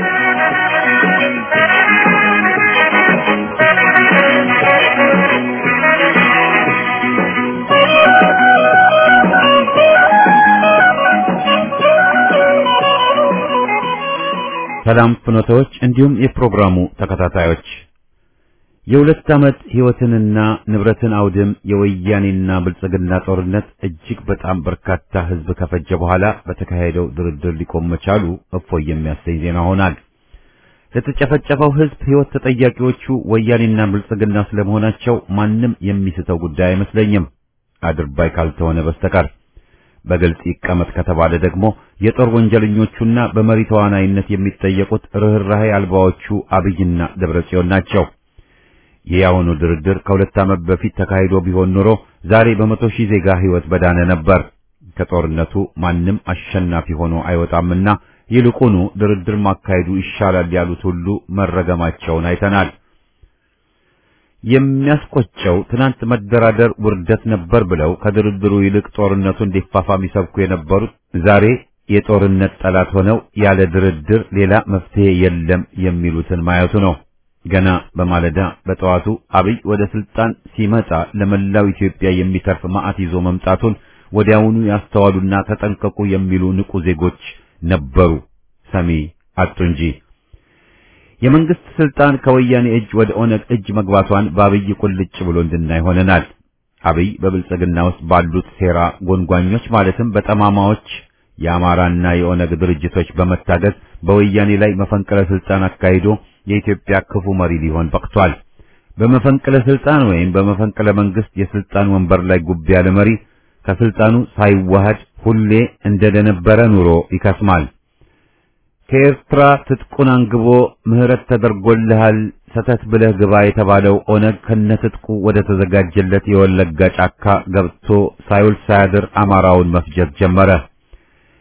ሰላም ፍኖቶች እንዲሁም የፕሮግራሙ ተከታታዮች የሁለት ዓመት ህይወትንና ንብረትን አውድም የወያኔና ብልጽግና ጦርነት እጅግ በጣም በርካታ ህዝብ ከፈጀ በኋላ በተካሄደው ድርድር ሊቆም መቻሉ እፎይ የሚያሰኝ ዜና ሆኗል። ለተጨፈጨፈው ህዝብ ህይወት ተጠያቂዎቹ ወያኔና ብልጽግና ስለመሆናቸው ማንም የሚስተው ጉዳይ አይመስለኝም፣ አድርባይ ካልተሆነ በስተቀር። በግልጽ ይቀመጥ ከተባለ ደግሞ የጦር ወንጀለኞቹና በመሪ ተዋናይነት የሚጠየቁት ርህራሄ አልባዎቹ አብይና ደብረጽዮን ናቸው። የያውኑ ድርድር ከሁለት ዓመት በፊት ተካሂዶ ቢሆን ኖሮ ዛሬ በመቶ ሺህ ዜጋ ህይወት በዳነ ነበር። ከጦርነቱ ማንም አሸናፊ ሆኖ አይወጣምና ይልቁኑ ድርድር ማካሄዱ ይሻላል ያሉት ሁሉ መረገማቸውን አይተናል። የሚያስቆጨው ትናንት መደራደር ውርደት ነበር ብለው ከድርድሩ ይልቅ ጦርነቱ እንዲፋፋም ይሰብኩ የነበሩት ዛሬ የጦርነት ጠላት ሆነው ያለ ድርድር ሌላ መፍትሄ የለም የሚሉትን ማየቱ ነው። ገና በማለዳ በጠዋቱ አብይ ወደ ስልጣን ሲመጣ ለመላው ኢትዮጵያ የሚተርፍ ማዕት ይዞ መምጣቱን ወዲያውኑ ያስተዋሉና ተጠንቀቁ የሚሉ ንቁ ዜጎች ነበሩ፣ ሰሚ አጡ እንጂ። የመንግስት ስልጣን ከወያኔ እጅ ወደ ኦነግ እጅ መግባቷን በአብይ ቁልጭ ብሎ እንድናይ ሆነናል። አብይ በብልጽግና ውስጥ ባሉት ሴራ ጎንጓኞች ማለትም በጠማማዎች የአማራና የኦነግ ድርጅቶች በመታገዝ በወያኔ ላይ መፈንቅለ ስልጣን አካሂዶ የኢትዮጵያ ክፉ መሪ ሊሆን በቅቷል። በመፈንቅለ ስልጣን ወይም በመፈንቅለ መንግስት የስልጣን ወንበር ላይ ጉብ ያለ መሪ ከስልጣኑ ሳይዋሃድ ሁሌ እንደነበረ ኑሮ ይከስማል። ከኤርትራ ትጥቁን አንግቦ ምህረት ተደርጎልሃል ሰተት ብለህ ግባ የተባለው ኦነግ ከነትጥቁ ወደ ተዘጋጀለት የወለጋ ጫካ ገብቶ ሳይውል ሳያድር አማራውን መፍጀት ጀመረ።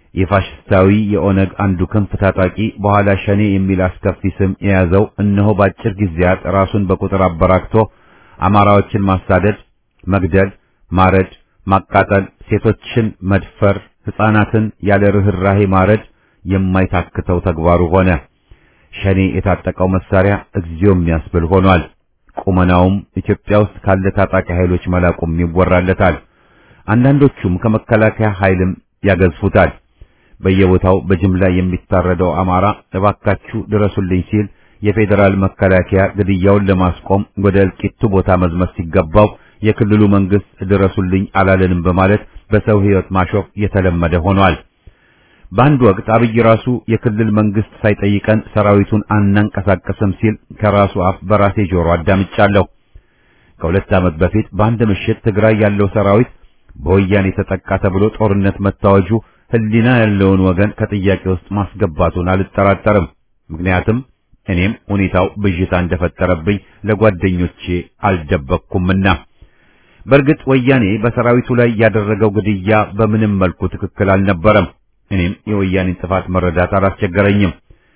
የፋሽስታዊ የኦነግ አንዱ ክንፍ ታጣቂ በኋላ ሸኔ የሚል አስከፊ ስም የያዘው እነሆ ባጭር ጊዜያት ራሱን በቁጥር አበራክቶ አማራዎችን ማሳደድ፣ መግደል፣ ማረድ፣ ማቃጠል፣ ሴቶችን መድፈር፣ ሕፃናትን ያለ ርህራሄ ማረድ የማይታክተው ተግባሩ ሆነ። ሸኔ የታጠቀው መሳሪያ እግዚኦ የሚያስብል ሆኗል። ቁመናውም ኢትዮጵያ ውስጥ ካለ ታጣቂ ኃይሎች መላቁም ይወራለታል። አንዳንዶቹም ከመከላከያ ኃይልም ያገዝፉታል። በየቦታው በጅምላ የሚታረደው አማራ እባካችሁ ድረሱልኝ ሲል የፌዴራል መከላከያ ግድያውን ለማስቆም ወደ እልቂቱ ቦታ መዝመት ሲገባው የክልሉ መንግስት ድረሱልኝ አላለንም በማለት በሰው ሕይወት ማሾፍ የተለመደ ሆኗል። በአንድ ወቅት አብይ ራሱ የክልል መንግስት ሳይጠይቀን ሰራዊቱን አናንቀሳቀስም ሲል ከራሱ አፍ በራሴ ጆሮ አዳምጫለሁ። ከሁለት ዓመት በፊት በአንድ ምሽት ትግራይ ያለው ሰራዊት በወያኔ ተጠቃ ተብሎ ጦርነት መታወጁ ህሊና ያለውን ወገን ከጥያቄ ውስጥ ማስገባቱን አልጠራጠርም። ምክንያቱም እኔም ሁኔታው ብዥታ እንደፈጠረብኝ ለጓደኞቼ አልደበቅኩምና። በእርግጥ ወያኔ በሰራዊቱ ላይ ያደረገው ግድያ በምንም መልኩ ትክክል አልነበረም። እኔም የወያኔን ጥፋት መረዳት አላስቸገረኝም።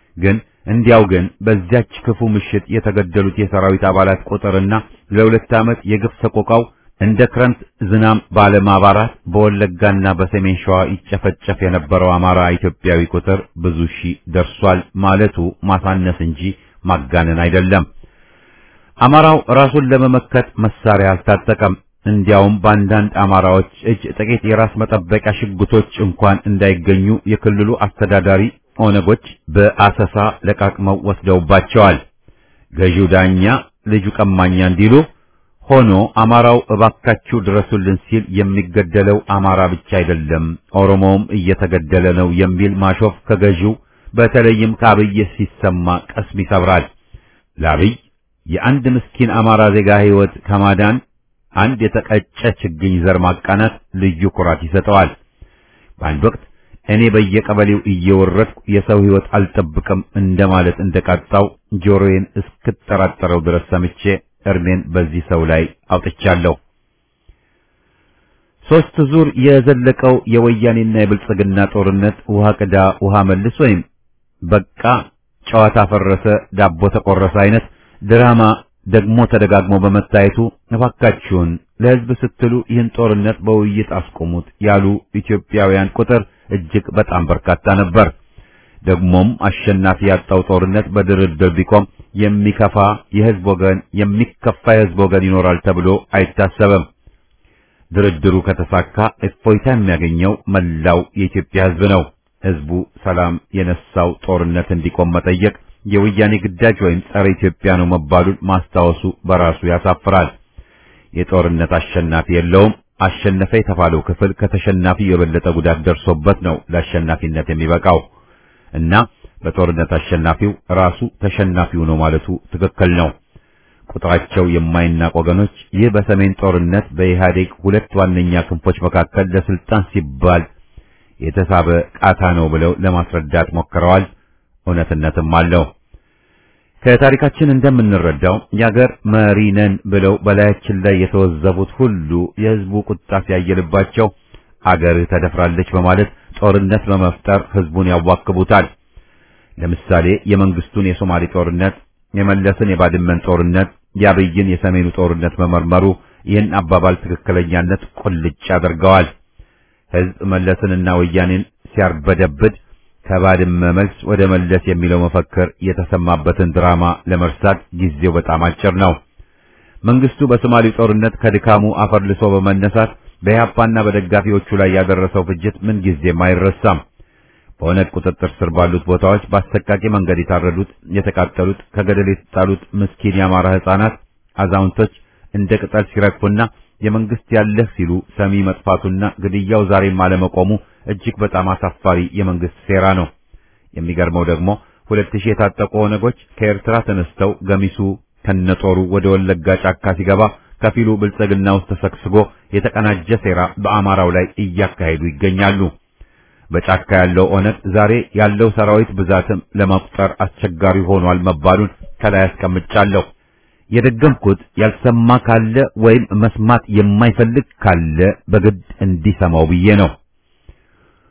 ግን በዚያች ክፉ ምሽት የተገደሉት የሰራዊት አባላት ቁጥርና ለሁለት ዓመት የግፍ ሰቆቃው እንደ ክረምት ዝናብ ባለማባራት በወለጋና በሰሜን ሸዋ ይጨፈጨፍ የነበረው አማራ ኢትዮጵያዊ ቁጥር ብዙ ሺህ ደርሷል ማለቱ ማሳነስ እንጂ ማጋነን አይደለም። አማራው ራሱን ለመመከት መሳሪያ አልታጠቀም። እንዲያውም በአንዳንድ አማራዎች እጅ ጥቂት የራስ መጠበቂያ ሽጉጦች እንኳን እንዳይገኙ የክልሉ አስተዳዳሪ ኦነጎች በአሰሳ ለቃቅመው ወስደውባቸዋል። ገዢው ዳኛ ልጁ ቀማኛ እንዲሉ ሆኖ አማራው እባካችሁ ድረሱልን ሲል የሚገደለው አማራ ብቻ አይደለም ኦሮሞውም እየተገደለ ነው የሚል ማሾፍ ከገዢው በተለይም ከአብይ ሲሰማ ቀስም ይሰብራል። ለአብይ የአንድ ምስኪን አማራ ዜጋ ሕይወት ከማዳን አንድ የተቀጨ ችግኝ ዘር ማቃናት ልዩ ኩራት ይሰጠዋል። በአንድ ወቅት እኔ በየቀበሌው እየወረድኩ የሰው ሕይወት አልጠብቅም እንደማለት እንደቃጣው ጆሮዬን እስክጠራጠረው ድረስ ሰምቼ እርሜን በዚህ ሰው ላይ አውጥቻለሁ። 3 ዙር የዘለቀው የወያኔና የብልጽግና ጦርነት ውሃ ቅዳ ውሃ መልስ ወይም በቃ ጨዋታ ፈረሰ ዳቦ ተቆረሰ አይነት ድራማ ደግሞ ተደጋግሞ በመታየቱ እባካችሁን ለሕዝብ ስትሉ ይህን ጦርነት በውይይት አስቆሙት ያሉ ኢትዮጵያውያን ቁጥር እጅግ በጣም በርካታ ነበር። ደግሞም አሸናፊ ያጣው ጦርነት በድርድር ቢቆም የሚከፋ የሕዝብ ወገን ይኖራል ተብሎ አይታሰብም። ድርድሩ ከተሳካ እፎይታ የሚያገኘው መላው የኢትዮጵያ ሕዝብ ነው። ሕዝቡ ሰላም የነሳው ጦርነት እንዲቆም መጠየቅ የወያኔ ግዳጅ ወይም ጸረ ኢትዮጵያ ነው መባሉን ማስታወሱ በራሱ ያሳፍራል። የጦርነት አሸናፊ የለውም። አሸነፈ የተባለው ክፍል ከተሸናፊ የበለጠ ጉዳት ደርሶበት ነው ለአሸናፊነት የሚበቃው እና በጦርነት አሸናፊው ራሱ ተሸናፊው ነው ማለቱ ትክክል ነው። ቁጥራቸው የማይናቅ ወገኖች ይህ በሰሜን ጦርነት በኢህአዴግ ሁለት ዋነኛ ክንፎች መካከል ለስልጣን ሲባል የተሳበ ቃታ ነው ብለው ለማስረዳት ሞክረዋል። እውነትነትም አለው። ከታሪካችን እንደምንረዳው የአገር መሪ ነን ብለው በላያችን ላይ የተወዘቡት ሁሉ የሕዝቡ ቁጣ ሲያየልባቸው አገር ተደፍራለች በማለት ጦርነት በመፍጠር ሕዝቡን ያዋክቡታል። ለምሳሌ የመንግስቱን የሶማሌ ጦርነት፣ የመለስን የባድመን ጦርነት፣ የአብይን የሰሜኑ ጦርነት መመርመሩ ይህን አባባል ትክክለኛነት ቁልጭ ያደርገዋል። ሕዝብ መለስንና ወያኔን ሲያርበደብድ ከባድመ መልስ ወደ መለስ የሚለው መፈክር የተሰማበትን ድራማ ለመርሳት ጊዜው በጣም አጭር ነው። መንግስቱ በሶማሌ ጦርነት ከድካሙ አፈርልሶ በመነሳት በኢህአፓና በደጋፊዎቹ ላይ ያደረሰው ፍጅት ምን ጊዜም አይረሳም። በኦነግ ቁጥጥር ስር ባሉት ቦታዎች በአሰቃቂ መንገድ የታረዱት፣ የተቃጠሉት፣ ከገደል የተጣሉት ምስኪን የአማራ ሕፃናት፣ አዛውንቶች እንደ ቅጠል ሲረግፉና የመንግስት ያለህ ሲሉ ሰሚ መጥፋቱና ግድያው ዛሬም አለመቆሙ እጅግ በጣም አሳፋሪ የመንግስት ሴራ ነው። የሚገርመው ደግሞ 2000 የታጠቁ ኦነጎች ከኤርትራ ተነስተው ገሚሱ ከነጦሩ ወደ ወለጋ ጫካ ሲገባ ከፊሉ ብልጽግና ውስጥ ተሰግስጎ የተቀናጀ ሴራ በአማራው ላይ እያካሄዱ ይገኛሉ። በጫካ ያለው ኦነግ ዛሬ ያለው ሰራዊት ብዛትም ለመቁጠር አስቸጋሪ ሆኗል መባሉን ከላይ አስቀምጫለሁ። የደገምኩት ያልሰማ ካለ ወይም መስማት የማይፈልግ ካለ በግድ እንዲሰማው ብዬ ነው።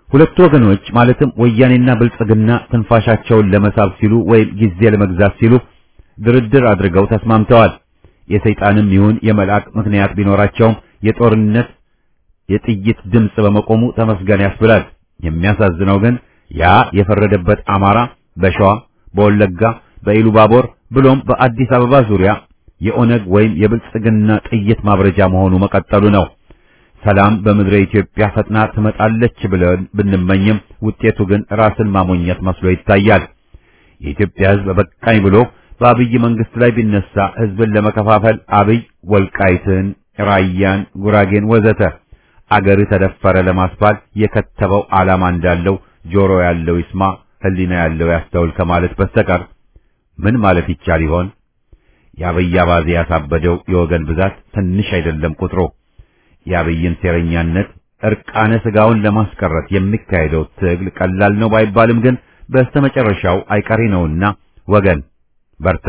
ሁለቱ ወገኖች ማለትም ወያኔና ብልጽግና ትንፋሻቸውን ለመሳብ ሲሉ ወይም ጊዜ ለመግዛት ሲሉ ድርድር አድርገው ተስማምተዋል። የሰይጣንም ይሁን የመልአክ ምክንያት ቢኖራቸውም የጦርነት የጥይት ድምጽ በመቆሙ ተመስገን ያስብላል። የሚያሳዝነው ግን ያ የፈረደበት አማራ በሸዋ፣ በወለጋ፣ በኢሉባቦር ብሎም በአዲስ አበባ ዙሪያ የኦነግ ወይም የብልጽግና ጥይት ማብረጃ መሆኑ መቀጠሉ ነው። ሰላም በምድረ ኢትዮጵያ ፈጥና ትመጣለች ብለን ብንመኝም ውጤቱ ግን ራስን ማሞኘት መስሎ ይታያል። የኢትዮጵያ ሕዝብ በቃኝ ብሎ በአብይ መንግስት ላይ ቢነሳ ሕዝብን ለመከፋፈል አብይ ወልቃይትን፣ ራያን፣ ጉራጌን ወዘተ አገር ተደፈረ ለማስባል የከተበው ዓላማ እንዳለው ጆሮ ያለው ይስማ፣ ሕሊና ያለው ያስተውል ከማለት በስተቀር ምን ማለት ይቻል ይሆን? የአብይ አባዜ ያሳበደው የወገን ብዛት ትንሽ አይደለም ቁጥሩ። የአብይን ሴረኛነት እርቃነ ስጋውን ለማስቀረት የሚካሄደው ትግል ቀላል ነው ባይባልም ግን በስተመጨረሻው አይቀሬ ነውና ወገን በርታ።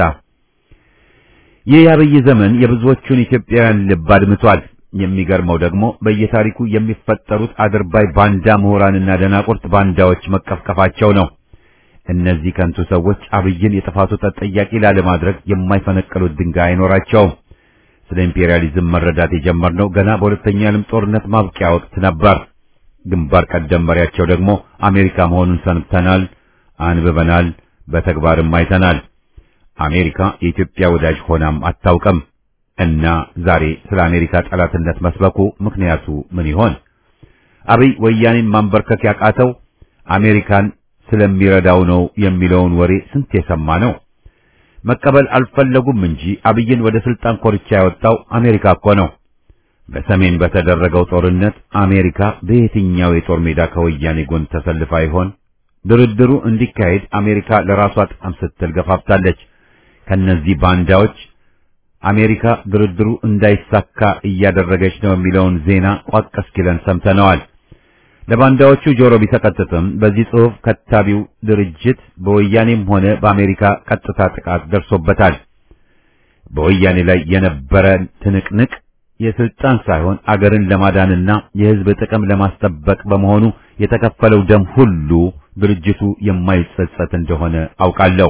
ይህ የአብይ ዘመን የብዙዎቹን ኢትዮጵያውያን ልብ አድምቷል። የሚገርመው ደግሞ በየታሪኩ የሚፈጠሩት አድርባይ ባንዳ ምሁራንና ደናቁርት ባንዳዎች መቀፍቀፋቸው ነው። እነዚህ ከንቱ ሰዎች አብይን የጥፋቱ ተጠያቂ ላለማድረግ የማይፈነቅሉት ድንጋይ አይኖራቸውም። ስለ ኢምፔሪያሊዝም መረዳት የጀመርነው ገና በሁለተኛው ዓለም ጦርነት ማብቂያ ወቅት ነበር። ግንባር ቀደም መሪያቸው ደግሞ አሜሪካ መሆኑን ሰምተናል፣ አንብበናል፣ በተግባርም አይተናል። አሜሪካ የኢትዮጵያ ወዳጅ ሆናም አታውቅም እና ዛሬ ስለ አሜሪካ ጠላትነት መስበኩ ምክንያቱ ምን ይሆን? አብይ ወያኔን ማንበርከክ ያቃተው አሜሪካን ስለሚረዳው ነው የሚለውን ወሬ ስንት የሰማ ነው። መቀበል አልፈለጉም እንጂ አብይን ወደ ስልጣን ኮርቻ ያወጣው አሜሪካ እኮ ነው። በሰሜን በተደረገው ጦርነት አሜሪካ በየትኛው የጦር ሜዳ ከወያኔ ጎን ተሰልፋ ይሆን? ድርድሩ እንዲካሄድ አሜሪካ ለራሷ ጥቅም ስትል ገፋፍታለች። ከነዚህ ባንዳዎች አሜሪካ ድርድሩ እንዳይሳካ እያደረገች ነው የሚለውን ዜና ቋቅ እስኪለን ሰምተነዋል። ለባንዳዎቹ ጆሮ ቢሰቀጥጥም በዚህ ጽሑፍ ከታቢው ድርጅት በወያኔም ሆነ በአሜሪካ ቀጥታ ጥቃት ደርሶበታል። በወያኔ ላይ የነበረ ትንቅንቅ የስልጣን ሳይሆን አገርን ለማዳንና የሕዝብ ጥቅም ለማስጠበቅ በመሆኑ የተከፈለው ደም ሁሉ ድርጅቱ የማይጸጸት እንደሆነ አውቃለሁ።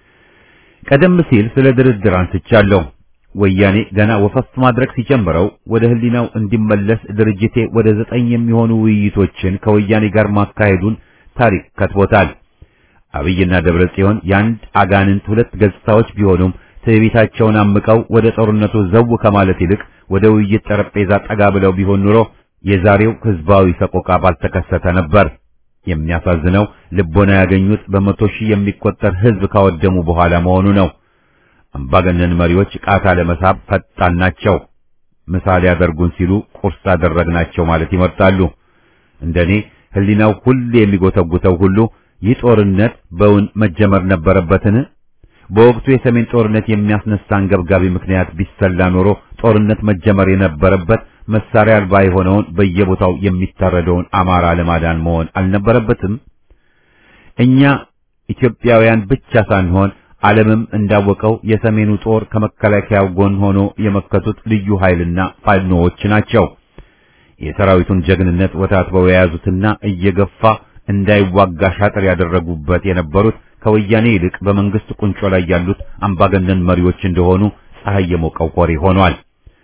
ቀደም ሲል ስለ ድርድር አንስቻለሁ። ወያኔ ገና ወፈፍ ማድረግ ሲጀምረው ወደ ህሊናው እንዲመለስ ድርጅቴ ወደ 9 የሚሆኑ ውይይቶችን ከወያኔ ጋር ማካሄዱን ታሪክ ከትቦታል። አብይና ደብረጽዮን የአንድ አጋንንት ሁለት ገጽታዎች ቢሆኑም ትዕቢታቸውን አምቀው ወደ ጦርነቱ ዘው ከማለት ይልቅ ወደ ውይይት ጠረጴዛ ጠጋ ብለው ቢሆን ኑሮ የዛሬው ህዝባዊ ሰቆቃ ባልተከሰተ ነበር። የሚያሳዝነው ልቦና ያገኙት በመቶ ሺህ የሚቆጠር ህዝብ ካወደሙ በኋላ መሆኑ ነው። አምባገነን መሪዎች ቃታ ለመሳብ ፈጣን ናቸው። ምሳሌ ያደርጉን ሲሉ ቁርስ አደረግናቸው ማለት ይመርጣሉ። እንደኔ ህሊናው ሁሌ የሚጎተጉተው ሁሉ ይህ ጦርነት በውን መጀመር ነበረበትን? በወቅቱ የሰሜን ጦርነት የሚያስነሳ አንገብጋቢ ምክንያት ቢሰላ ኖሮ ጦርነት መጀመር የነበረበት መሳሪያ አልባ የሆነውን በየቦታው የሚታረደውን አማራ ለማዳን መሆን አልነበረበትም? እኛ ኢትዮጵያውያን ብቻ ሳንሆን ዓለምም እንዳወቀው የሰሜኑ ጦር ከመከላከያው ጎን ሆኖ የመከቱት ልዩ ኃይልና ፋኖዎች ናቸው። የሰራዊቱን ጀግንነት ወታትበው የያዙትና እየገፋ እንዳይዋጋ ሻጥር ያደረጉበት የነበሩት ከወያኔ ይልቅ በመንግስት ቁንጮ ላይ ያሉት አምባገነን መሪዎች እንደሆኑ ፀሐይ የሞቀው ኮሬ ሆኗል።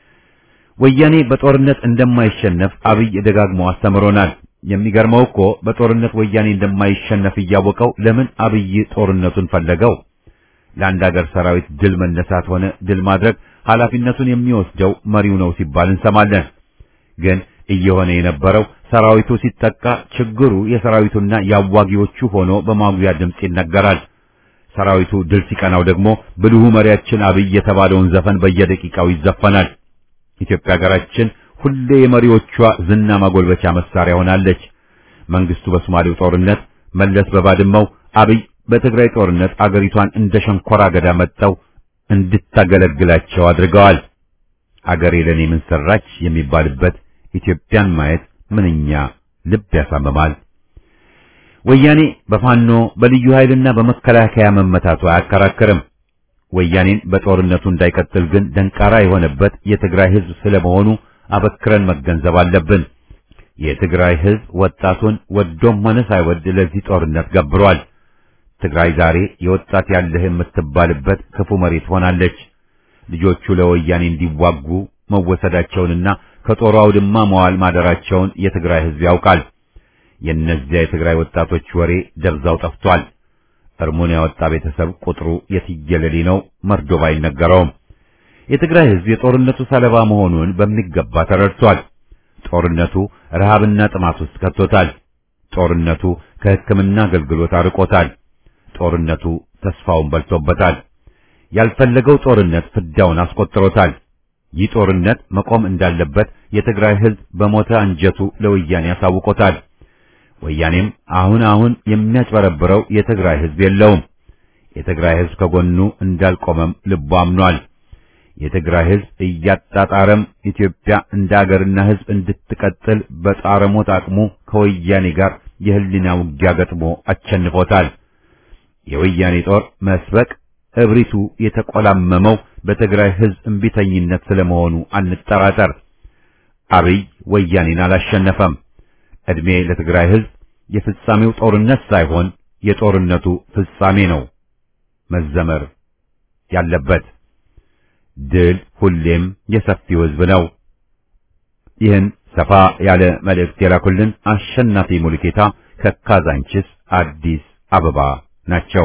ወያኔ በጦርነት እንደማይሸነፍ አብይ ደጋግሞ አስተምሮናል። የሚገርመው እኮ በጦርነት ወያኔ እንደማይሸነፍ እያወቀው ለምን አብይ ጦርነቱን ፈለገው? ለአንድ ሀገር ሰራዊት ድል መነሳት ሆነ ድል ማድረግ ኃላፊነቱን የሚወስደው መሪው ነው ሲባል እንሰማለን። ግን እየሆነ የነበረው ሰራዊቱ ሲጠቃ ችግሩ የሰራዊቱና ያዋጊዎቹ ሆኖ በማጉያ ድምጽ ይነገራል። ሰራዊቱ ድል ሲቀናው ደግሞ ብልሁ መሪያችን አብይ የተባለውን ዘፈን በየደቂቃው ይዘፈናል። ኢትዮጵያ ሀገራችን ሁሌ የመሪዎቿ ዝና ማጎልበቻ መሳሪያ ሆናለች። መንግስቱ በሶማሌው ጦርነት፣ መለስ በባድመው፣ አብይ በትግራይ ጦርነት አገሪቷን እንደ ሸንኮራ አገዳ መጥተው እንድታገለግላቸው አድርገዋል። አገሬ ለኔ ምን ሰራች የሚባልበት ኢትዮጵያን ማየት ምንኛ ልብ ያሳምማል። ወያኔ በፋኖ በልዩ ኃይልና በመከላከያ መመታቱ አያከራክርም። ወያኔን በጦርነቱ እንዳይቀጥል ግን ደንቃራ የሆነበት የትግራይ ህዝብ ስለመሆኑ አበክረን መገንዘብ አለብን። የትግራይ ህዝብ ወጣቱን ወዶም ሆነ ሳይወድ ለዚህ ጦርነት ገብሯል። ትግራይ ዛሬ የወጣት ያለህ የምትባልበት ክፉ መሬት ሆናለች። ልጆቹ ለወያኔ እንዲዋጉ መወሰዳቸውንና ከጦሩ አውድማ መዋል ማደራቸውን የትግራይ ህዝብ ያውቃል። የእነዚያ የትግራይ ወጣቶች ወሬ ደብዛው ጠፍቷል። እርሙን ያወጣ ቤተሰብ ቁጥሩ የትየለሌ ነው፣ መርዶ ባይነገረውም። የትግራይ ህዝብ የጦርነቱ ሰለባ መሆኑን በሚገባ ተረድቷል። ጦርነቱ ረሃብና ጥማት ውስጥ ከቶታል። ጦርነቱ ከሕክምና አገልግሎት አርቆታል። ጦርነቱ ተስፋውን በልቶበታል። ያልፈለገው ጦርነት ፍዳውን አስቆጥሮታል። ይህ ጦርነት መቆም እንዳለበት የትግራይ ህዝብ በሞተ አንጀቱ ለወያኔ ያሳውቆታል። ወያኔም አሁን የሚያጭበረብረው የትግራይ ህዝብ የለውም። የትግራይ ህዝብ ከጎኑ እንዳልቆመም ልቡ አምኗል። የትግራይ ህዝብ እያጣጣረም ኢትዮጵያ እንደ አገርና ህዝብ እንድትቀጥል በጣረሞት አቅሙ ከወያኔ ጋር የህሊና ውጊያ ገጥሞ አቸንፎታል። የወያኔ ጦር መስበቅ እብሪቱ የተቆላመመው በትግራይ ህዝብ እንቢተኝነት ስለመሆኑ አንጠራጠር። አብይ ወያኔን አላሸነፈም። እድሜ ለትግራይ ህዝብ የፍጻሜው ጦርነት ሳይሆን የጦርነቱ ፍጻሜ ነው መዘመር ያለበት። ድል ሁሌም የሰፊው ህዝብ ነው። ይህን ሰፋ ያለ መልእክት የላኩልን አሸናፊ ሙሉጌታ ከካዛንቺስ አዲስ አበባ ናቸው።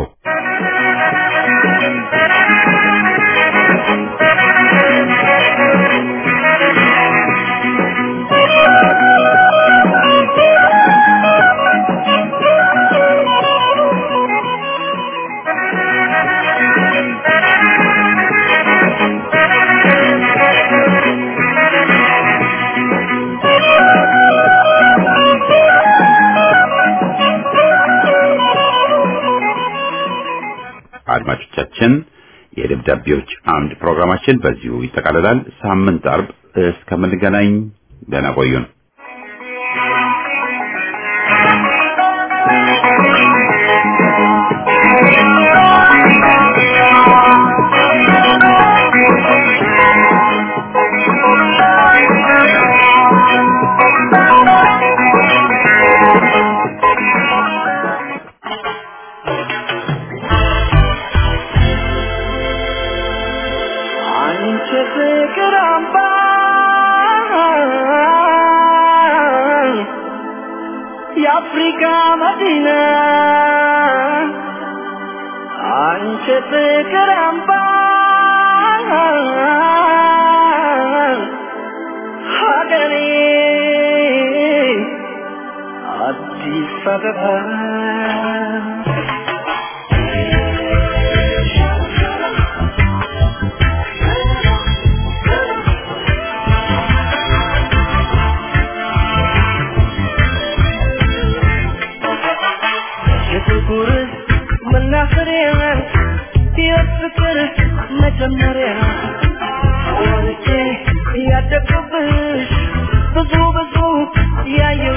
አድማጮቻችን የደብዳቤዎች አምድ ፕሮግራማችን በዚሁ ይጠቃልላል። ሳምንት አርብ እስከምንገናኝ ደህና ቆዩን። የአፍሪካ መዲና አንቺ ፍቅር አምባ ሀገሬ አዲስ አበባ የፍቅር መጀመሪያ ወልጄ ያደግኩብሽ ብዙ ያየሁ